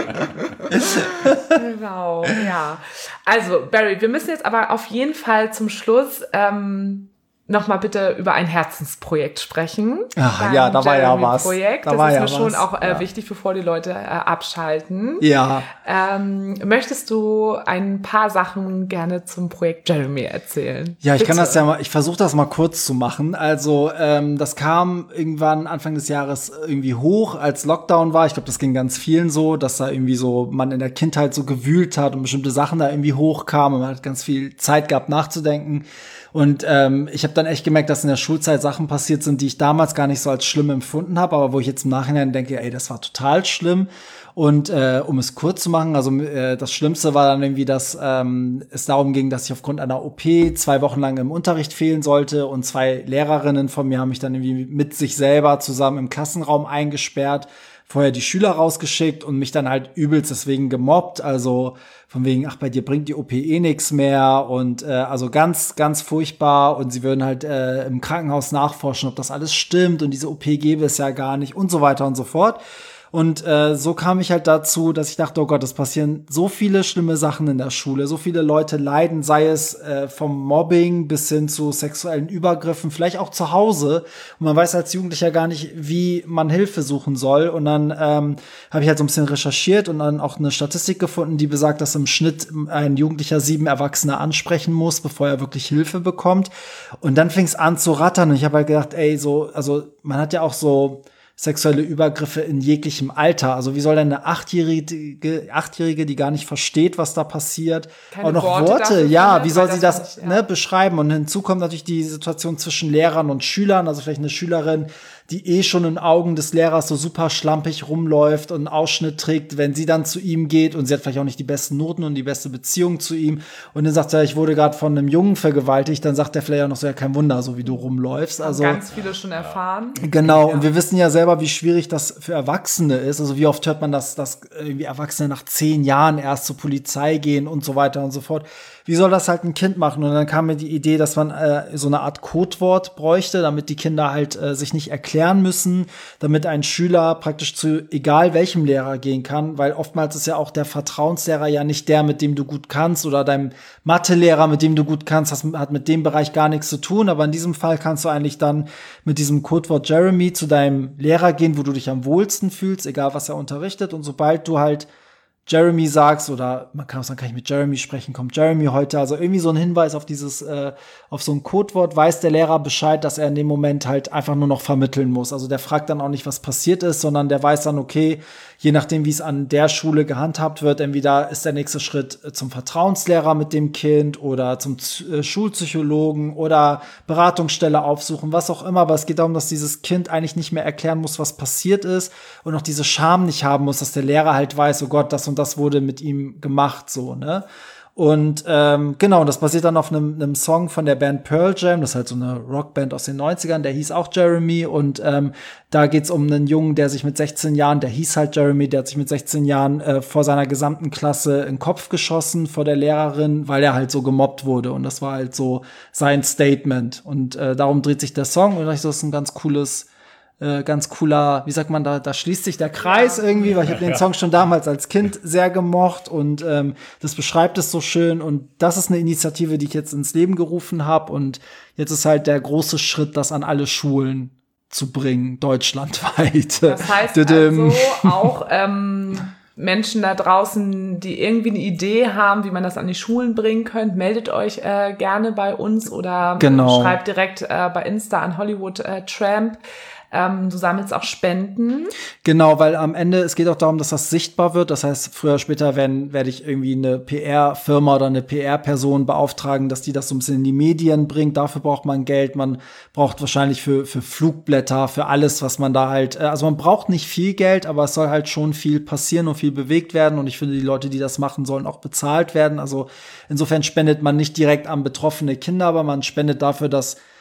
Genau, ja. Also, Barry, wir müssen jetzt aber auf jeden Fall zum Schluss ähm, nochmal bitte über ein Herzensprojekt sprechen. Ach, ja, da war ja was. Projekt. Da das war ist ja mir schon was. auch äh, Ja. wichtig, bevor die Leute äh, abschalten. Ja. Ähm, möchtest du ein paar Sachen gerne zum Projekt Jeremy erzählen? Ja, ich Bitte. kann das ja mal, ich versuche das mal kurz zu machen. Also, ähm, das kam irgendwann Anfang des Jahres irgendwie hoch, als Lockdown war. Ich glaube, das ging ganz vielen so, dass da irgendwie so man in der Kindheit so gewühlt hat und bestimmte Sachen da irgendwie hochkamen und man hat ganz viel Zeit gehabt nachzudenken. Und ähm, ich habe dann echt gemerkt, dass in der Schulzeit Sachen passiert sind, die ich damals gar nicht so als schlimm empfunden habe, aber wo ich jetzt im Nachhinein denke, ey, das war total schlimm. Und äh, um es kurz zu machen, also äh, das Schlimmste war dann irgendwie, dass ähm, es darum ging, dass ich aufgrund einer O P zwei Wochen lang im Unterricht fehlen sollte und zwei Lehrerinnen von mir haben mich dann irgendwie mit sich selber zusammen im Klassenraum eingesperrt, vorher die Schüler rausgeschickt und mich dann halt übelst deswegen gemobbt, also von wegen, ach, bei dir bringt die O P eh nix mehr und äh, also ganz, ganz furchtbar und sie würden halt äh, im Krankenhaus nachforschen, ob das alles stimmt und diese O P gäbe es ja gar nicht und so weiter und so fort. Und äh, so kam ich halt dazu, dass ich dachte, oh Gott, es passieren so viele schlimme Sachen in der Schule, so viele Leute leiden, sei es äh, vom Mobbing bis hin zu sexuellen Übergriffen, vielleicht auch zu Hause. Und man weiß als Jugendlicher gar nicht, wie man Hilfe suchen soll. Und dann ähm, habe ich halt so ein bisschen recherchiert und dann auch eine Statistik gefunden, die besagt, dass im Schnitt ein Jugendlicher sieben Erwachsene ansprechen muss, bevor er wirklich Hilfe bekommt. Und dann fing es an zu rattern. Und ich habe halt gedacht, ey, so, also man hat ja auch so sexuelle Übergriffe in jeglichem Alter. Also wie soll denn eine Achtjährige, Achtjährige, die gar nicht versteht, was da passiert, Keine auch noch Worte Worte, dafür ja, findet, wie soll weil sie das das nicht, ja. ne, beschreiben? Und hinzu kommt natürlich die Situation zwischen Lehrern und Schülern, also vielleicht eine Schülerin, die eh schon in Augen des Lehrers so super schlampig rumläuft und einen Ausschnitt trägt, wenn sie dann zu ihm geht und sie hat vielleicht auch nicht die besten Noten und die beste Beziehung zu ihm und dann sagt er, ich wurde gerade von einem Jungen vergewaltigt, dann sagt er vielleicht auch noch so, ja, kein Wunder, so wie du rumläufst. Also ganz viele schon erfahren. genau, Ja. und wir wissen ja selber, wie schwierig das für Erwachsene ist. Also wie oft hört man, dass, dass irgendwie Erwachsene nach zehn Jahren erst zur Polizei gehen und so weiter und so fort. Wie soll das halt ein Kind machen? Und dann kam mir die Idee, dass man äh, so eine Art Codewort bräuchte, damit die Kinder halt äh, sich nicht erklären müssen, damit ein Schüler praktisch zu egal welchem Lehrer gehen kann, weil oftmals ist ja auch der Vertrauenslehrer ja nicht der, mit dem du gut kannst oder dein Mathelehrer, mit dem du gut kannst, das hat mit dem Bereich gar nichts zu tun, aber in diesem Fall kannst du eigentlich dann mit diesem Codewort Jeremy zu deinem Lehrer gehen, wo du dich am wohlsten fühlst, egal was er unterrichtet, und sobald du halt Jeremy sagst oder man kann auch sagen, kann ich mit Jeremy sprechen, kommt Jeremy heute, also irgendwie so ein Hinweis auf dieses, äh, auf so ein Codewort, weiß der Lehrer Bescheid, dass er in dem Moment halt einfach nur noch vermitteln muss. Also der fragt dann auch nicht, was passiert ist, sondern der weiß dann, okay, je nachdem, wie es an der Schule gehandhabt wird, entweder ist der nächste Schritt zum Vertrauenslehrer mit dem Kind oder zum äh, Schulpsychologen oder Beratungsstelle aufsuchen, was auch immer, aber es geht darum, dass dieses Kind eigentlich nicht mehr erklären muss, was passiert ist und auch diese Scham nicht haben muss, dass der Lehrer halt weiß, oh Gott, das und das wurde mit ihm gemacht, so, ne? Und ähm, genau, das basiert dann auf einem, einem Song von der Band Pearl Jam, das ist halt so eine Rockband aus den neunzigern, der hieß auch Jeremy und ähm, da geht's um einen Jungen, der sich mit sechzehn Jahren, der hieß halt Jeremy, der hat sich mit sechzehn Jahren äh, vor seiner gesamten Klasse in den Kopf geschossen vor der Lehrerin, weil er halt so gemobbt wurde und das war halt so sein Statement und äh, darum dreht sich der Song und das ist ein ganz cooles Äh, ganz cooler, wie sagt man, da, da schließt sich der Kreis ja. irgendwie, weil ich habe den Song schon damals als Kind sehr gemocht und ähm, das beschreibt es so schön und das ist eine Initiative, die ich jetzt ins Leben gerufen habe und jetzt ist halt der große Schritt, das an alle Schulen zu bringen, deutschlandweit. Das heißt also auch ähm, Menschen da draußen, die irgendwie eine Idee haben, wie man das an die Schulen bringen könnte, meldet euch äh, gerne bei uns oder genau. schreibt direkt äh, bei Insta an Hollywood äh, Tramp. Ähm, du sammelst auch Spenden. Genau, weil am Ende, es geht auch darum, dass das sichtbar wird. Das heißt, früher oder später werden, werde ich irgendwie eine P R-Firma oder eine P R-Person beauftragen, dass die das so ein bisschen in die Medien bringt. Dafür braucht man Geld. Man braucht wahrscheinlich für, für Flugblätter, für alles, was man da halt, also man braucht nicht viel Geld, aber es soll halt schon viel passieren und viel bewegt werden. Und ich finde, die Leute, die das machen, sollen auch bezahlt werden. Also insofern spendet man nicht direkt an betroffene Kinder, aber man spendet dafür, dass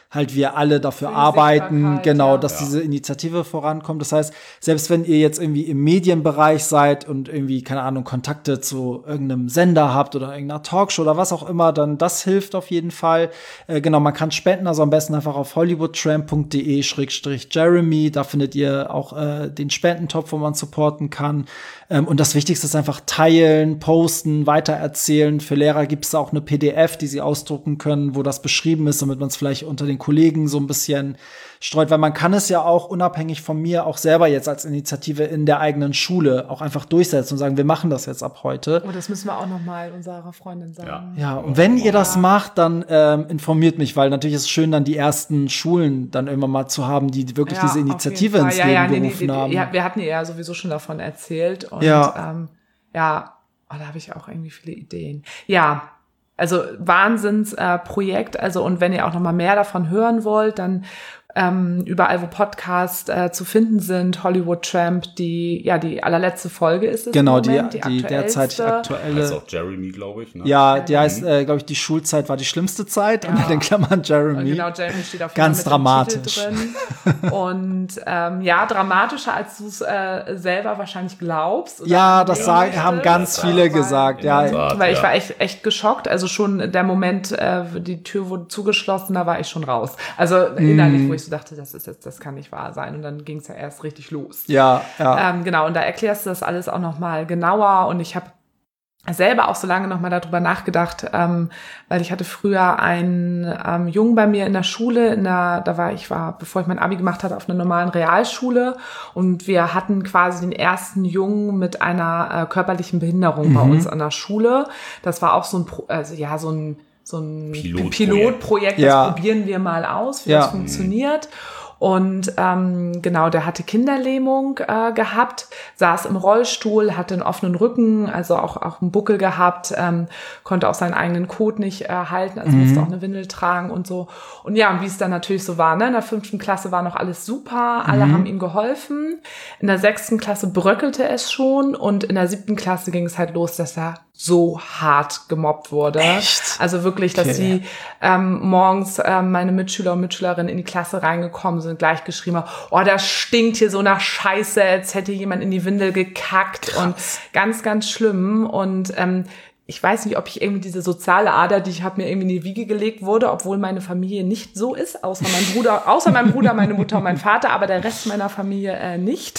halt wir alle dafür arbeiten, genau, ja. dass Ja. diese Initiative vorankommt. Das heißt, selbst wenn ihr jetzt irgendwie im Medienbereich seid und irgendwie, keine Ahnung, Kontakte zu irgendeinem Sender habt oder irgendeiner Talkshow oder was auch immer, dann das hilft auf jeden Fall. Äh, genau, man kann spenden, also am besten einfach auf hollywoodtramp punkt de schrägstrich Jeremy. Da findet ihr auch äh, den Spendentopf, wo man supporten kann. Ähm, und das Wichtigste ist einfach teilen, posten, weitererzählen. Für Lehrer gibt es da auch eine P D F, die sie ausdrucken können, wo das beschrieben ist, damit man es vielleicht unter den Kollegen so ein bisschen streut, weil man kann es ja auch unabhängig von mir auch selber jetzt als Initiative in der eigenen Schule auch einfach durchsetzen und sagen, wir machen das jetzt ab heute. Oh, das müssen wir auch noch mal unserer Freundin sagen. Ja. Ja, und wenn ihr das macht, dann ähm, informiert mich, weil natürlich ist es schön, dann die ersten Schulen dann irgendwann mal zu haben, die wirklich Ja, diese auf Initiative jeden ins Fall. Leben ja, ja, nee, gerufen nee, haben. Ja, wir hatten ihr ja sowieso schon davon erzählt. Und Ja. ähm, ja, oh, da habe ich auch irgendwie viele Ideen. Ja, also Wahnsinnsprojekt. Äh, Projekt. Also und wenn ihr auch noch mal mehr davon hören wollt, dann ähm, überall, wo Podcasts äh, zu finden sind, Hollywood Tramp, die ja die allerletzte Folge ist es Genau, im Moment, die, die derzeitig aktuelle. Das ist auch Jeremy, glaube ich. Ne? Ja, die Ja. heißt, äh, glaube ich, die Schulzeit war die schlimmste Zeit Ja. und in den Klammern Jeremy. Und genau, Jeremy steht auf jeden Ganz Fall mit dem dramatisch. Titel drin. Und ähm, ja, dramatischer, als du es äh, selber wahrscheinlich glaubst. oder Ja, das annehmen sagen, möchtest. haben ganz viele Weil- gesagt. Ja, Ja, ja. Weil ich war echt, echt geschockt. Also schon der Moment, äh, die Tür wurde zugeschlossen, da war ich schon raus. Also innerlich, wo ich so dachte, das ist jetzt, das kann nicht wahr sein. Und dann ging es ja erst richtig los. ja, ja. Ähm, genau, und da erklärst du das alles auch noch mal genauer. Und ich habe selber auch so lange noch mal darüber nachgedacht, ähm, weil ich hatte früher einen ähm, Jungen bei mir in der Schule, in der, da war ich war, bevor ich mein Abi gemacht hatte, auf einer normalen Realschule, und wir hatten quasi den ersten Jungen mit einer äh, körperlichen Behinderung bei uns an der Schule. Das war auch so ein, Pro, also ja, so ein so ein Pilotprojekt. Pilotprojekt, Ja. das probieren wir mal aus, wie Ja. das funktioniert. Und ähm, genau, der hatte Kinderlähmung äh, gehabt, saß im Rollstuhl, hatte einen offenen Rücken, also auch auch einen Buckel gehabt, ähm, konnte auch seinen eigenen Kot nicht äh, halten, also musste auch eine Windel tragen und so. Und ja, und wie es dann natürlich so war, ne? In der fünften Klasse war noch alles super, alle haben ihm geholfen. In der sechsten Klasse bröckelte es schon und in der siebten Klasse ging es halt los, dass er so hart gemobbt wurde. Echt? Also wirklich, dass Okay. die ähm, morgens ähm, meine Mitschüler und Mitschülerinnen in die Klasse reingekommen sind, gleich geschrieben haben, oh, das stinkt hier so nach Scheiße, als hätte jemand in die Windel gekackt. Krass. Und ganz, ganz schlimm. Und ähm, ich weiß nicht, ob ich irgendwie diese soziale Ader, die ich habe, mir irgendwie in die Wiege gelegt wurde, obwohl meine Familie nicht so ist, außer mein Bruder, außer mein Bruder, meine Mutter und mein Vater, aber der Rest meiner Familie äh, nicht.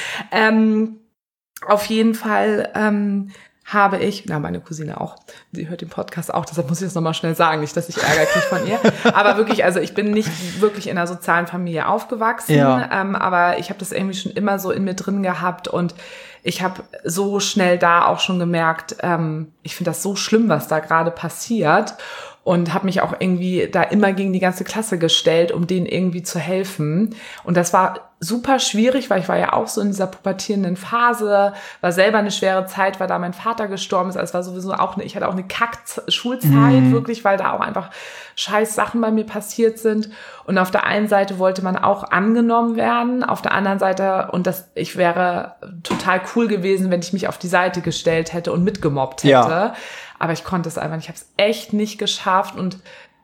Ähm, auf jeden Fall ähm, habe ich, na, meine Cousine auch, sie hört den Podcast auch, deshalb muss ich das nochmal schnell sagen, nicht, dass ich Ärger kriege von ihr. Aber wirklich, also ich bin nicht wirklich in einer sozialen Familie aufgewachsen, Ja. ähm, aber ich habe das irgendwie schon immer so in mir drin gehabt und ich habe so schnell da auch schon gemerkt, ähm, ich finde das so schlimm, was da gerade passiert, und habe mich auch irgendwie da immer gegen die ganze Klasse gestellt, um denen irgendwie zu helfen. Und das war super schwierig, weil ich war ja auch so in dieser pubertierenden Phase, war selber eine schwere Zeit, weil da mein Vater gestorben ist. Also es war sowieso auch eine, ich hatte auch eine Kack-Schulzeit, Mhm. wirklich, weil da auch einfach scheiß Sachen bei mir passiert sind. Und auf der einen Seite wollte man auch angenommen werden, auf der anderen Seite, und das, ich wäre total cool gewesen, wenn ich mich auf die Seite gestellt hätte und mitgemobbt hätte. Ja. Aber ich konnte es einfach nicht. Ich habe es echt nicht geschafft und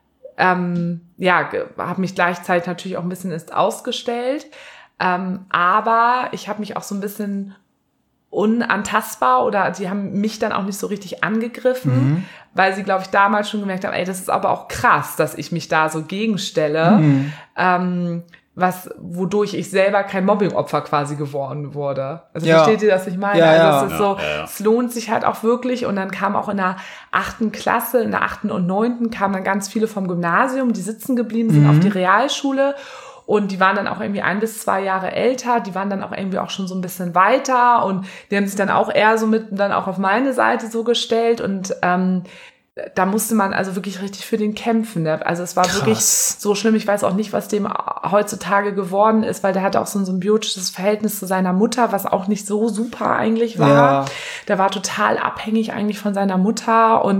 ähm, ja, habe mich gleichzeitig natürlich auch ein bisschen ist ausgestellt. Ähm, aber ich habe mich auch so ein bisschen unantastbar, oder sie haben mich dann auch nicht so richtig angegriffen, Mhm. weil sie, glaube ich, damals schon gemerkt haben, ey, das ist aber auch krass, dass ich mich da so gegenstelle, Mhm. ähm, was, wodurch ich selber kein Mobbing-Opfer quasi geworden wurde. Also Ja. versteht ihr, was ich meine? Ja, also ja. es ist so, Ja, ja, ja. es lohnt sich halt auch wirklich. Und dann kam auch in der achten Klasse, in der achten und neunten kamen dann ganz viele vom Gymnasium, die sitzen geblieben sind auf die Realschule. Und die waren dann auch irgendwie ein bis zwei Jahre älter, die waren dann auch irgendwie auch schon so ein bisschen weiter, und die haben sich dann auch eher so mit dann auch auf meine Seite so gestellt, und ähm, da musste man also wirklich richtig für den kämpfen. Ne? Also es war Krass. wirklich so schlimm. Ich weiß auch nicht, was dem heutzutage geworden ist, weil der hatte auch so ein symbiotisches Verhältnis zu seiner Mutter, was auch nicht so super eigentlich war. Ja. Der war total abhängig eigentlich von seiner Mutter und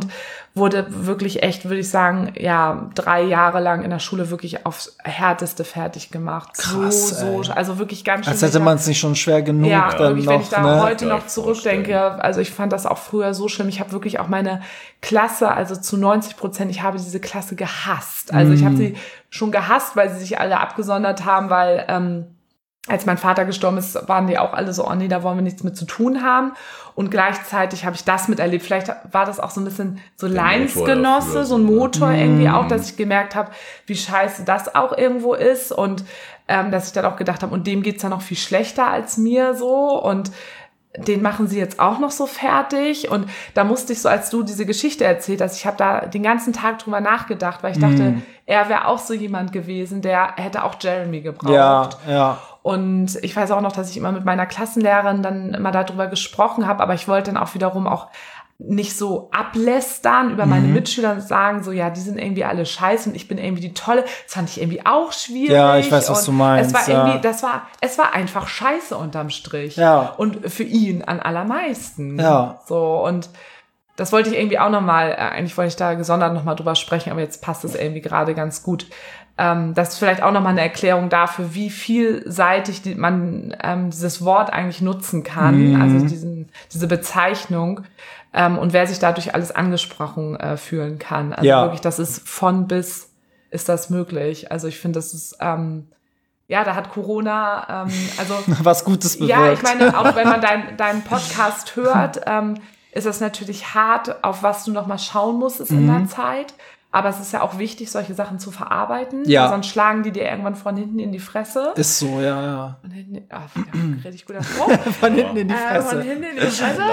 wurde wirklich echt, würde ich sagen, ja, drei Jahre lang in der Schule wirklich aufs Härteste fertig gemacht. Krass, so, so, also wirklich ganz schön. Als hätte man es nicht schon schwer genug ja, dann wirklich, noch, wenn ich da ne? heute Ja, noch ich zurückdenke, vorstellen. also ich fand das auch früher so schlimm. Ich habe wirklich auch meine Klasse, also zu neunzig Prozent, ich habe diese Klasse gehasst. Also ich habe sie schon gehasst, weil sie sich alle abgesondert haben, weil ähm, als mein Vater gestorben ist, waren die auch alle so, oh nee, da wollen wir nichts mit zu tun haben. Und gleichzeitig habe ich das miterlebt. Vielleicht war das auch so ein bisschen so Der Leinsgenosse, Motor dafür, so ein so, ne? Motor irgendwie auch, dass ich gemerkt habe, wie scheiße das auch irgendwo ist. Und ähm, dass ich dann auch gedacht habe, und dem geht's dann noch viel schlechter als mir so. Und den machen sie jetzt auch noch so fertig. Und da musste ich so, als du diese Geschichte erzählt hast, ich habe da den ganzen Tag drüber nachgedacht, weil ich dachte, Mm. er wäre auch so jemand gewesen, der hätte auch Jeremy gebraucht. Ja, ja. Und ich weiß auch noch, dass ich immer mit meiner Klassenlehrerin dann immer darüber gesprochen habe, aber ich wollte dann auch wiederum auch nicht so ablästern über meine Mhm. Mitschüler und sagen so, ja, die sind irgendwie alle scheiße und ich bin irgendwie die Tolle. Das fand ich irgendwie auch schwierig. Ja, ich weiß, was und du meinst, Es war ja. irgendwie, das war, es war einfach scheiße unterm Strich. Ja. Und für ihn am allermeisten. Ja. So, und das wollte ich irgendwie auch nochmal, äh, eigentlich wollte ich da gesondert nochmal drüber sprechen, aber jetzt passt es irgendwie gerade ganz gut. Ähm, das ist vielleicht auch nochmal eine Erklärung dafür, wie vielseitig die, man ähm, dieses Wort eigentlich nutzen kann, Mhm. also diesen, diese Bezeichnung, ähm, und wer sich dadurch alles angesprochen äh, fühlen kann. Also Ja. wirklich, das ist von bis ist das möglich. Also ich finde, das ist, ähm, ja, da hat Corona, ähm, also Was Gutes bewirkt. ja, ich meine, auch wenn man deinen deinen Podcast hört, ähm, ist das natürlich hart, auf was du nochmal schauen musstest in Mhm. der Zeit. Aber es ist ja auch wichtig, solche Sachen zu verarbeiten. Ja. Weil sonst schlagen die dir irgendwann von hinten in die Fresse. Ist so, ja, ja. Von hinten, ah, ja, richtig guter Spruch. Von hinten in die Äh, Fresse. von hinten in die Fresse.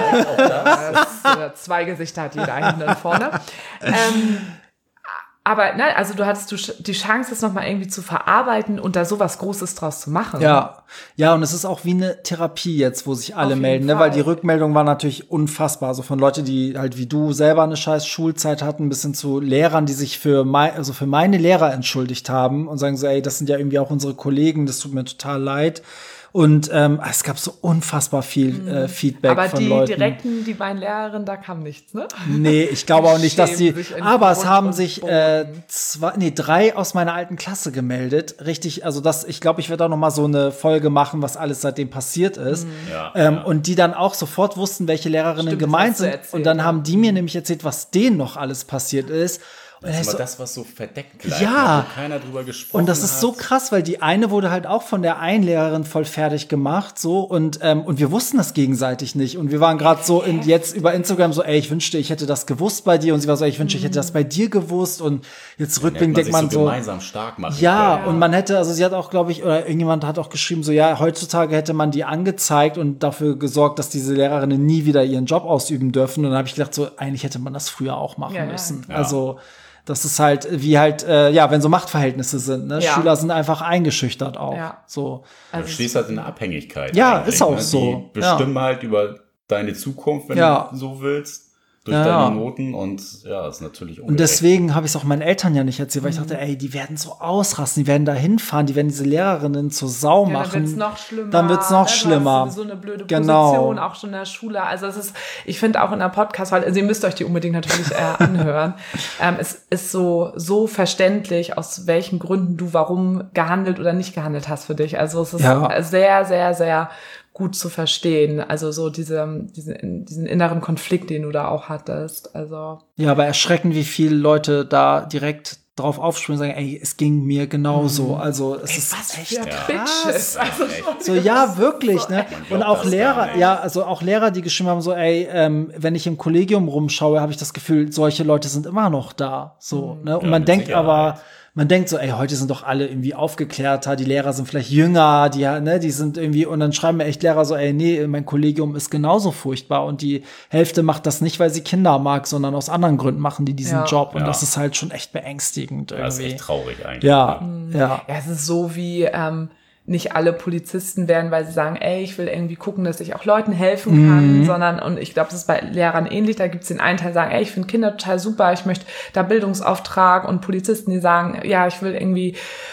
Das ist, äh, zwei Gesichter hat jeder hinten und vorne. Ähm, aber ne, also du hattest du sch- die Chance, das nochmal irgendwie zu verarbeiten und da sowas Großes draus zu machen. Ja, ja, und es ist auch wie eine Therapie jetzt, wo sich alle Auf jeden melden, ne? Weil Fall. die Rückmeldung war natürlich unfassbar. So von Leuten, die halt wie du selber eine scheiß Schulzeit hatten, bis hin zu Lehrern, die sich für mein, also für meine Lehrer entschuldigt haben und sagen so, ey, das sind ja irgendwie auch unsere Kollegen, das tut mir total leid. Und ähm, es gab so unfassbar viel äh, Feedback Aber von die Leuten. direkten, die beiden Lehrerinnen, da kam nichts, ne? Nee, ich glaube auch nicht, dass die. Schämen sich in Aber es Grund haben und sich Boden. äh, zwei, nee, drei aus meiner alten Klasse gemeldet. Richtig, also das, ich glaube, ich werde auch noch mal so eine Folge machen, was alles seitdem passiert ist. Ja, ähm, ja. Und die dann auch sofort wussten, welche Lehrerinnen Stimmt, das gemeint hast du sind. erzählt, Und dann ja. haben die mir nämlich erzählt, was denen noch alles passiert ist. Und Das ich ist so, immer das, was so verdeckt bleibt, Ja. wo keiner drüber gesprochen und das ist so hat. krass, weil die eine wurde halt auch von der einen Lehrerin voll fertig gemacht, so und ähm, und wir wussten das gegenseitig nicht und wir waren gerade so in, jetzt über Instagram so, ey, ich wünschte, ich hätte das gewusst bei dir und sie war so, ey, ich wünschte, ich hätte das bei dir gewusst und jetzt Dann hätte rückblickend denkt sich man so, gemeinsam stark machen ja, können. und man hätte, also sie hat auch, glaube ich, oder irgendjemand hat auch geschrieben, so ja, heutzutage hätte man die angezeigt und dafür gesorgt, dass diese Lehrerinnen nie wieder ihren Job ausüben dürfen. Und dann habe ich gedacht, so eigentlich hätte man das früher auch machen Ja, ja. müssen. Ja. Also das ist halt, wie halt, äh, ja, wenn so Machtverhältnisse sind, ne? Ja. Schüler sind einfach eingeschüchtert auch. Ja. So. Du Also stehst halt in einer Abhängigkeit. Ja, eigentlich, ist auch ne? so. Die bestimmen halt über deine Zukunft, wenn Ja. du so willst, durch Ja, deine ja. Noten und ja, ist natürlich Und ungerecht. deswegen habe ich es auch meinen Eltern ja nicht erzählt, weil ich Mhm. dachte, ey, die werden so ausrasten, die werden da hinfahren, die werden diese Lehrerinnen zur Sau Ja, dann machen. wird's noch schlimmer. Dann wird's noch Ne? schlimmer. Du hast sowieso eine blöde Genau. Position, auch schon in der Schule. Also es ist, ich finde auch in der Podcast, weil also ihr müsst euch die unbedingt natürlich äh, anhören. ähm, es ist so so verständlich, aus welchen Gründen du warum gehandelt oder nicht gehandelt hast für dich. Also es ist Ja. sehr, sehr, sehr gut zu verstehen. Also so diese, diesen, diesen inneren Konflikt, den du da auch hattest. Also Ja, aber erschreckend, wie viele Leute da direkt drauf aufspringen und sagen, ey, es ging mir genauso. Also es ist echt für Ja. Bitches. Ja, Also, echt. so, ja, wirklich, ne? glaubt Und auch das gar Lehrer, nicht. ja, also auch Lehrer, die geschrieben haben, so, ey, ähm, wenn ich im Kollegium rumschaue, habe ich das Gefühl, solche Leute sind immer noch da, so, ne? Und Ja, man mit denkt Sicherheit. aber, man denkt so, ey, heute sind doch alle irgendwie aufgeklärter, die Lehrer sind vielleicht jünger, die, ne, die sind irgendwie, und dann schreiben mir echt Lehrer so, ey, nee, mein Kollegium ist genauso furchtbar und die Hälfte macht das nicht, weil sie Kinder mag, sondern aus anderen Gründen machen die diesen Ja. Job und Ja. das ist halt schon echt beängstigend Das ist irgendwie. echt traurig eigentlich. Ja, ne? ja. Ja, es ist so wie ähm, nicht alle Polizisten werden, weil sie sagen, ey, ich will irgendwie gucken, dass ich auch Leuten helfen kann, sondern, und ich glaube, das ist bei Lehrern ähnlich, da gibt es den einen Teil, die sagen, ey, ich finde Kinder total super, ich möchte da Bildungsauftrag, und Polizisten, die sagen, ja, ich will irgendwie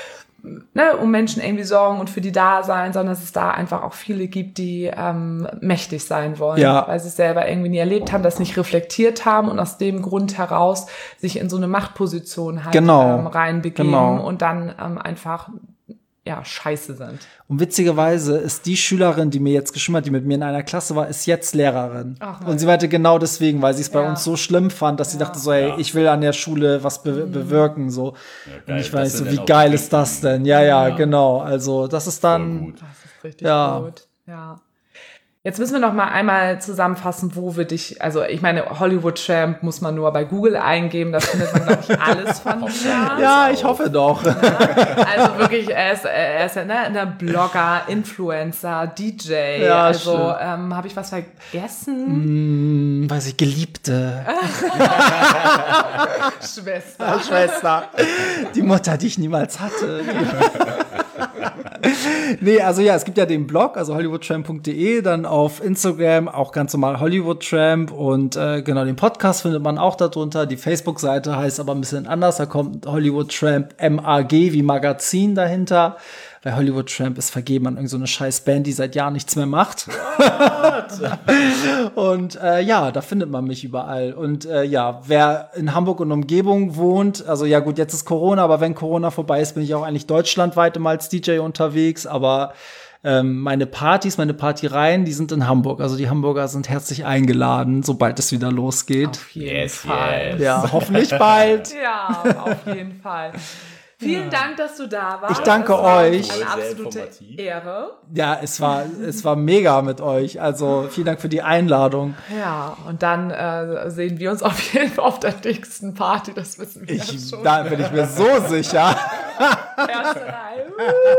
ne, um Menschen irgendwie sorgen und für die da sein, sondern dass es da einfach auch viele gibt, die ähm, mächtig sein wollen, ja. weil sie es selber irgendwie nie erlebt haben, das nicht reflektiert haben und aus dem Grund heraus sich in so eine Machtposition halt genau. ähm, reinbegeben genau. und dann ähm, einfach ja, scheiße sind. Und witzigerweise ist die Schülerin, die mir jetzt geschrieben hat, die mit mir in einer Klasse war, ist jetzt Lehrerin. Ach, und sie meinte genau deswegen, weil sie es bei ja. uns so schlimm fand, dass ja. sie dachte so, ey, ja. ich will an der Schule was be- bewirken, so. Ja, und ich das weiß so, sind wie dann auch geil die ist das denn? Ja, ja, ja, genau. Also, das ist dann, Voll gut. Das ist richtig Ja. gut. Ja. Jetzt müssen wir noch mal einmal zusammenfassen, wo wir dich, also ich meine, Hollywood Tramp muss man nur bei Google eingeben, da findet man, glaube ich, alles von dir. ja, ich hoffe doch. Also wirklich, er ist, er ist ne, ne Blogger, Influencer, D J. Ja, also ähm, habe ich was vergessen? Hm, weiß ich, Geliebte. Schwester. Schwester. Die Mutter, die ich niemals hatte. Nee, also ja, es gibt ja den Blog, also hollywood tramp punkt de, dann auf Instagram auch ganz normal Hollywood Tramp und äh, genau, den Podcast findet man auch darunter. Die Facebook-Seite heißt aber ein bisschen anders, da kommt Hollywood Tramp M A G wie Magazin dahinter. Weil Hollywood Tramp ist vergeben an irgendeine so eine scheiß Band, die seit Jahren nichts mehr macht. Und äh, ja, da findet man mich überall. Und äh, ja, wer in Hamburg und Umgebung wohnt, also ja gut, jetzt ist Corona, aber wenn Corona vorbei ist, bin ich auch eigentlich deutschlandweit immer als D J unterwegs. Aber ähm, meine Partys, meine Partyreihen, die sind in Hamburg. Also die Hamburger sind herzlich eingeladen, sobald es wieder losgeht. Auf jeden Yes, Fall. yes. Ja, hoffentlich bald. Ja, auf jeden Fall. Vielen Dank, dass du da warst. Ich danke Es war euch. Eine Sehr absolute informativ. Ehre. Ja, es war, es war mega mit euch. Also vielen Dank für die Einladung. Ja, und dann äh, sehen wir uns auf jeden Fall auf der nächsten Party. Das wissen wir Ich, ja schon. da bin ich mir so sicher. Erste Reihe.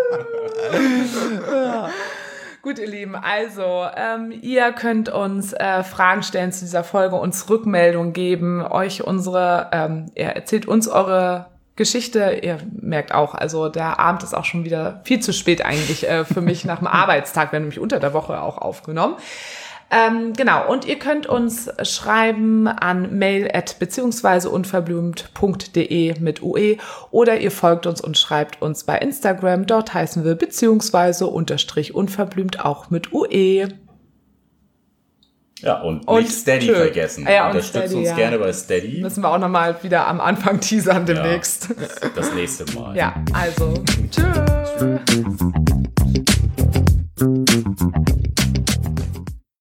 Gut, ihr Lieben, also ähm, ihr könnt uns äh, Fragen stellen zu dieser Folge, uns Rückmeldungen geben, euch unsere, ähm, ihr erzählt uns eure Geschichte. Ihr merkt auch, also der Abend ist auch schon wieder viel zu spät eigentlich äh, für mich nach dem Arbeitstag, wir haben nämlich unter der Woche auch aufgenommen. Ähm, genau, und ihr könnt uns schreiben an mail at beziehungsweise unverblümt punkt de mit U E oder ihr folgt uns und schreibt uns bei Instagram, dort heißen wir beziehungsweise unterstrich unverblümt auch mit U E. Ja, und, Und nicht Steady tschö. vergessen. Ja, und Unterstützt Steady, uns ja. gerne bei Steady. Müssen wir auch nochmal wieder am Anfang teasern demnächst. Ja, das nächste Mal. Ja, also tschüss.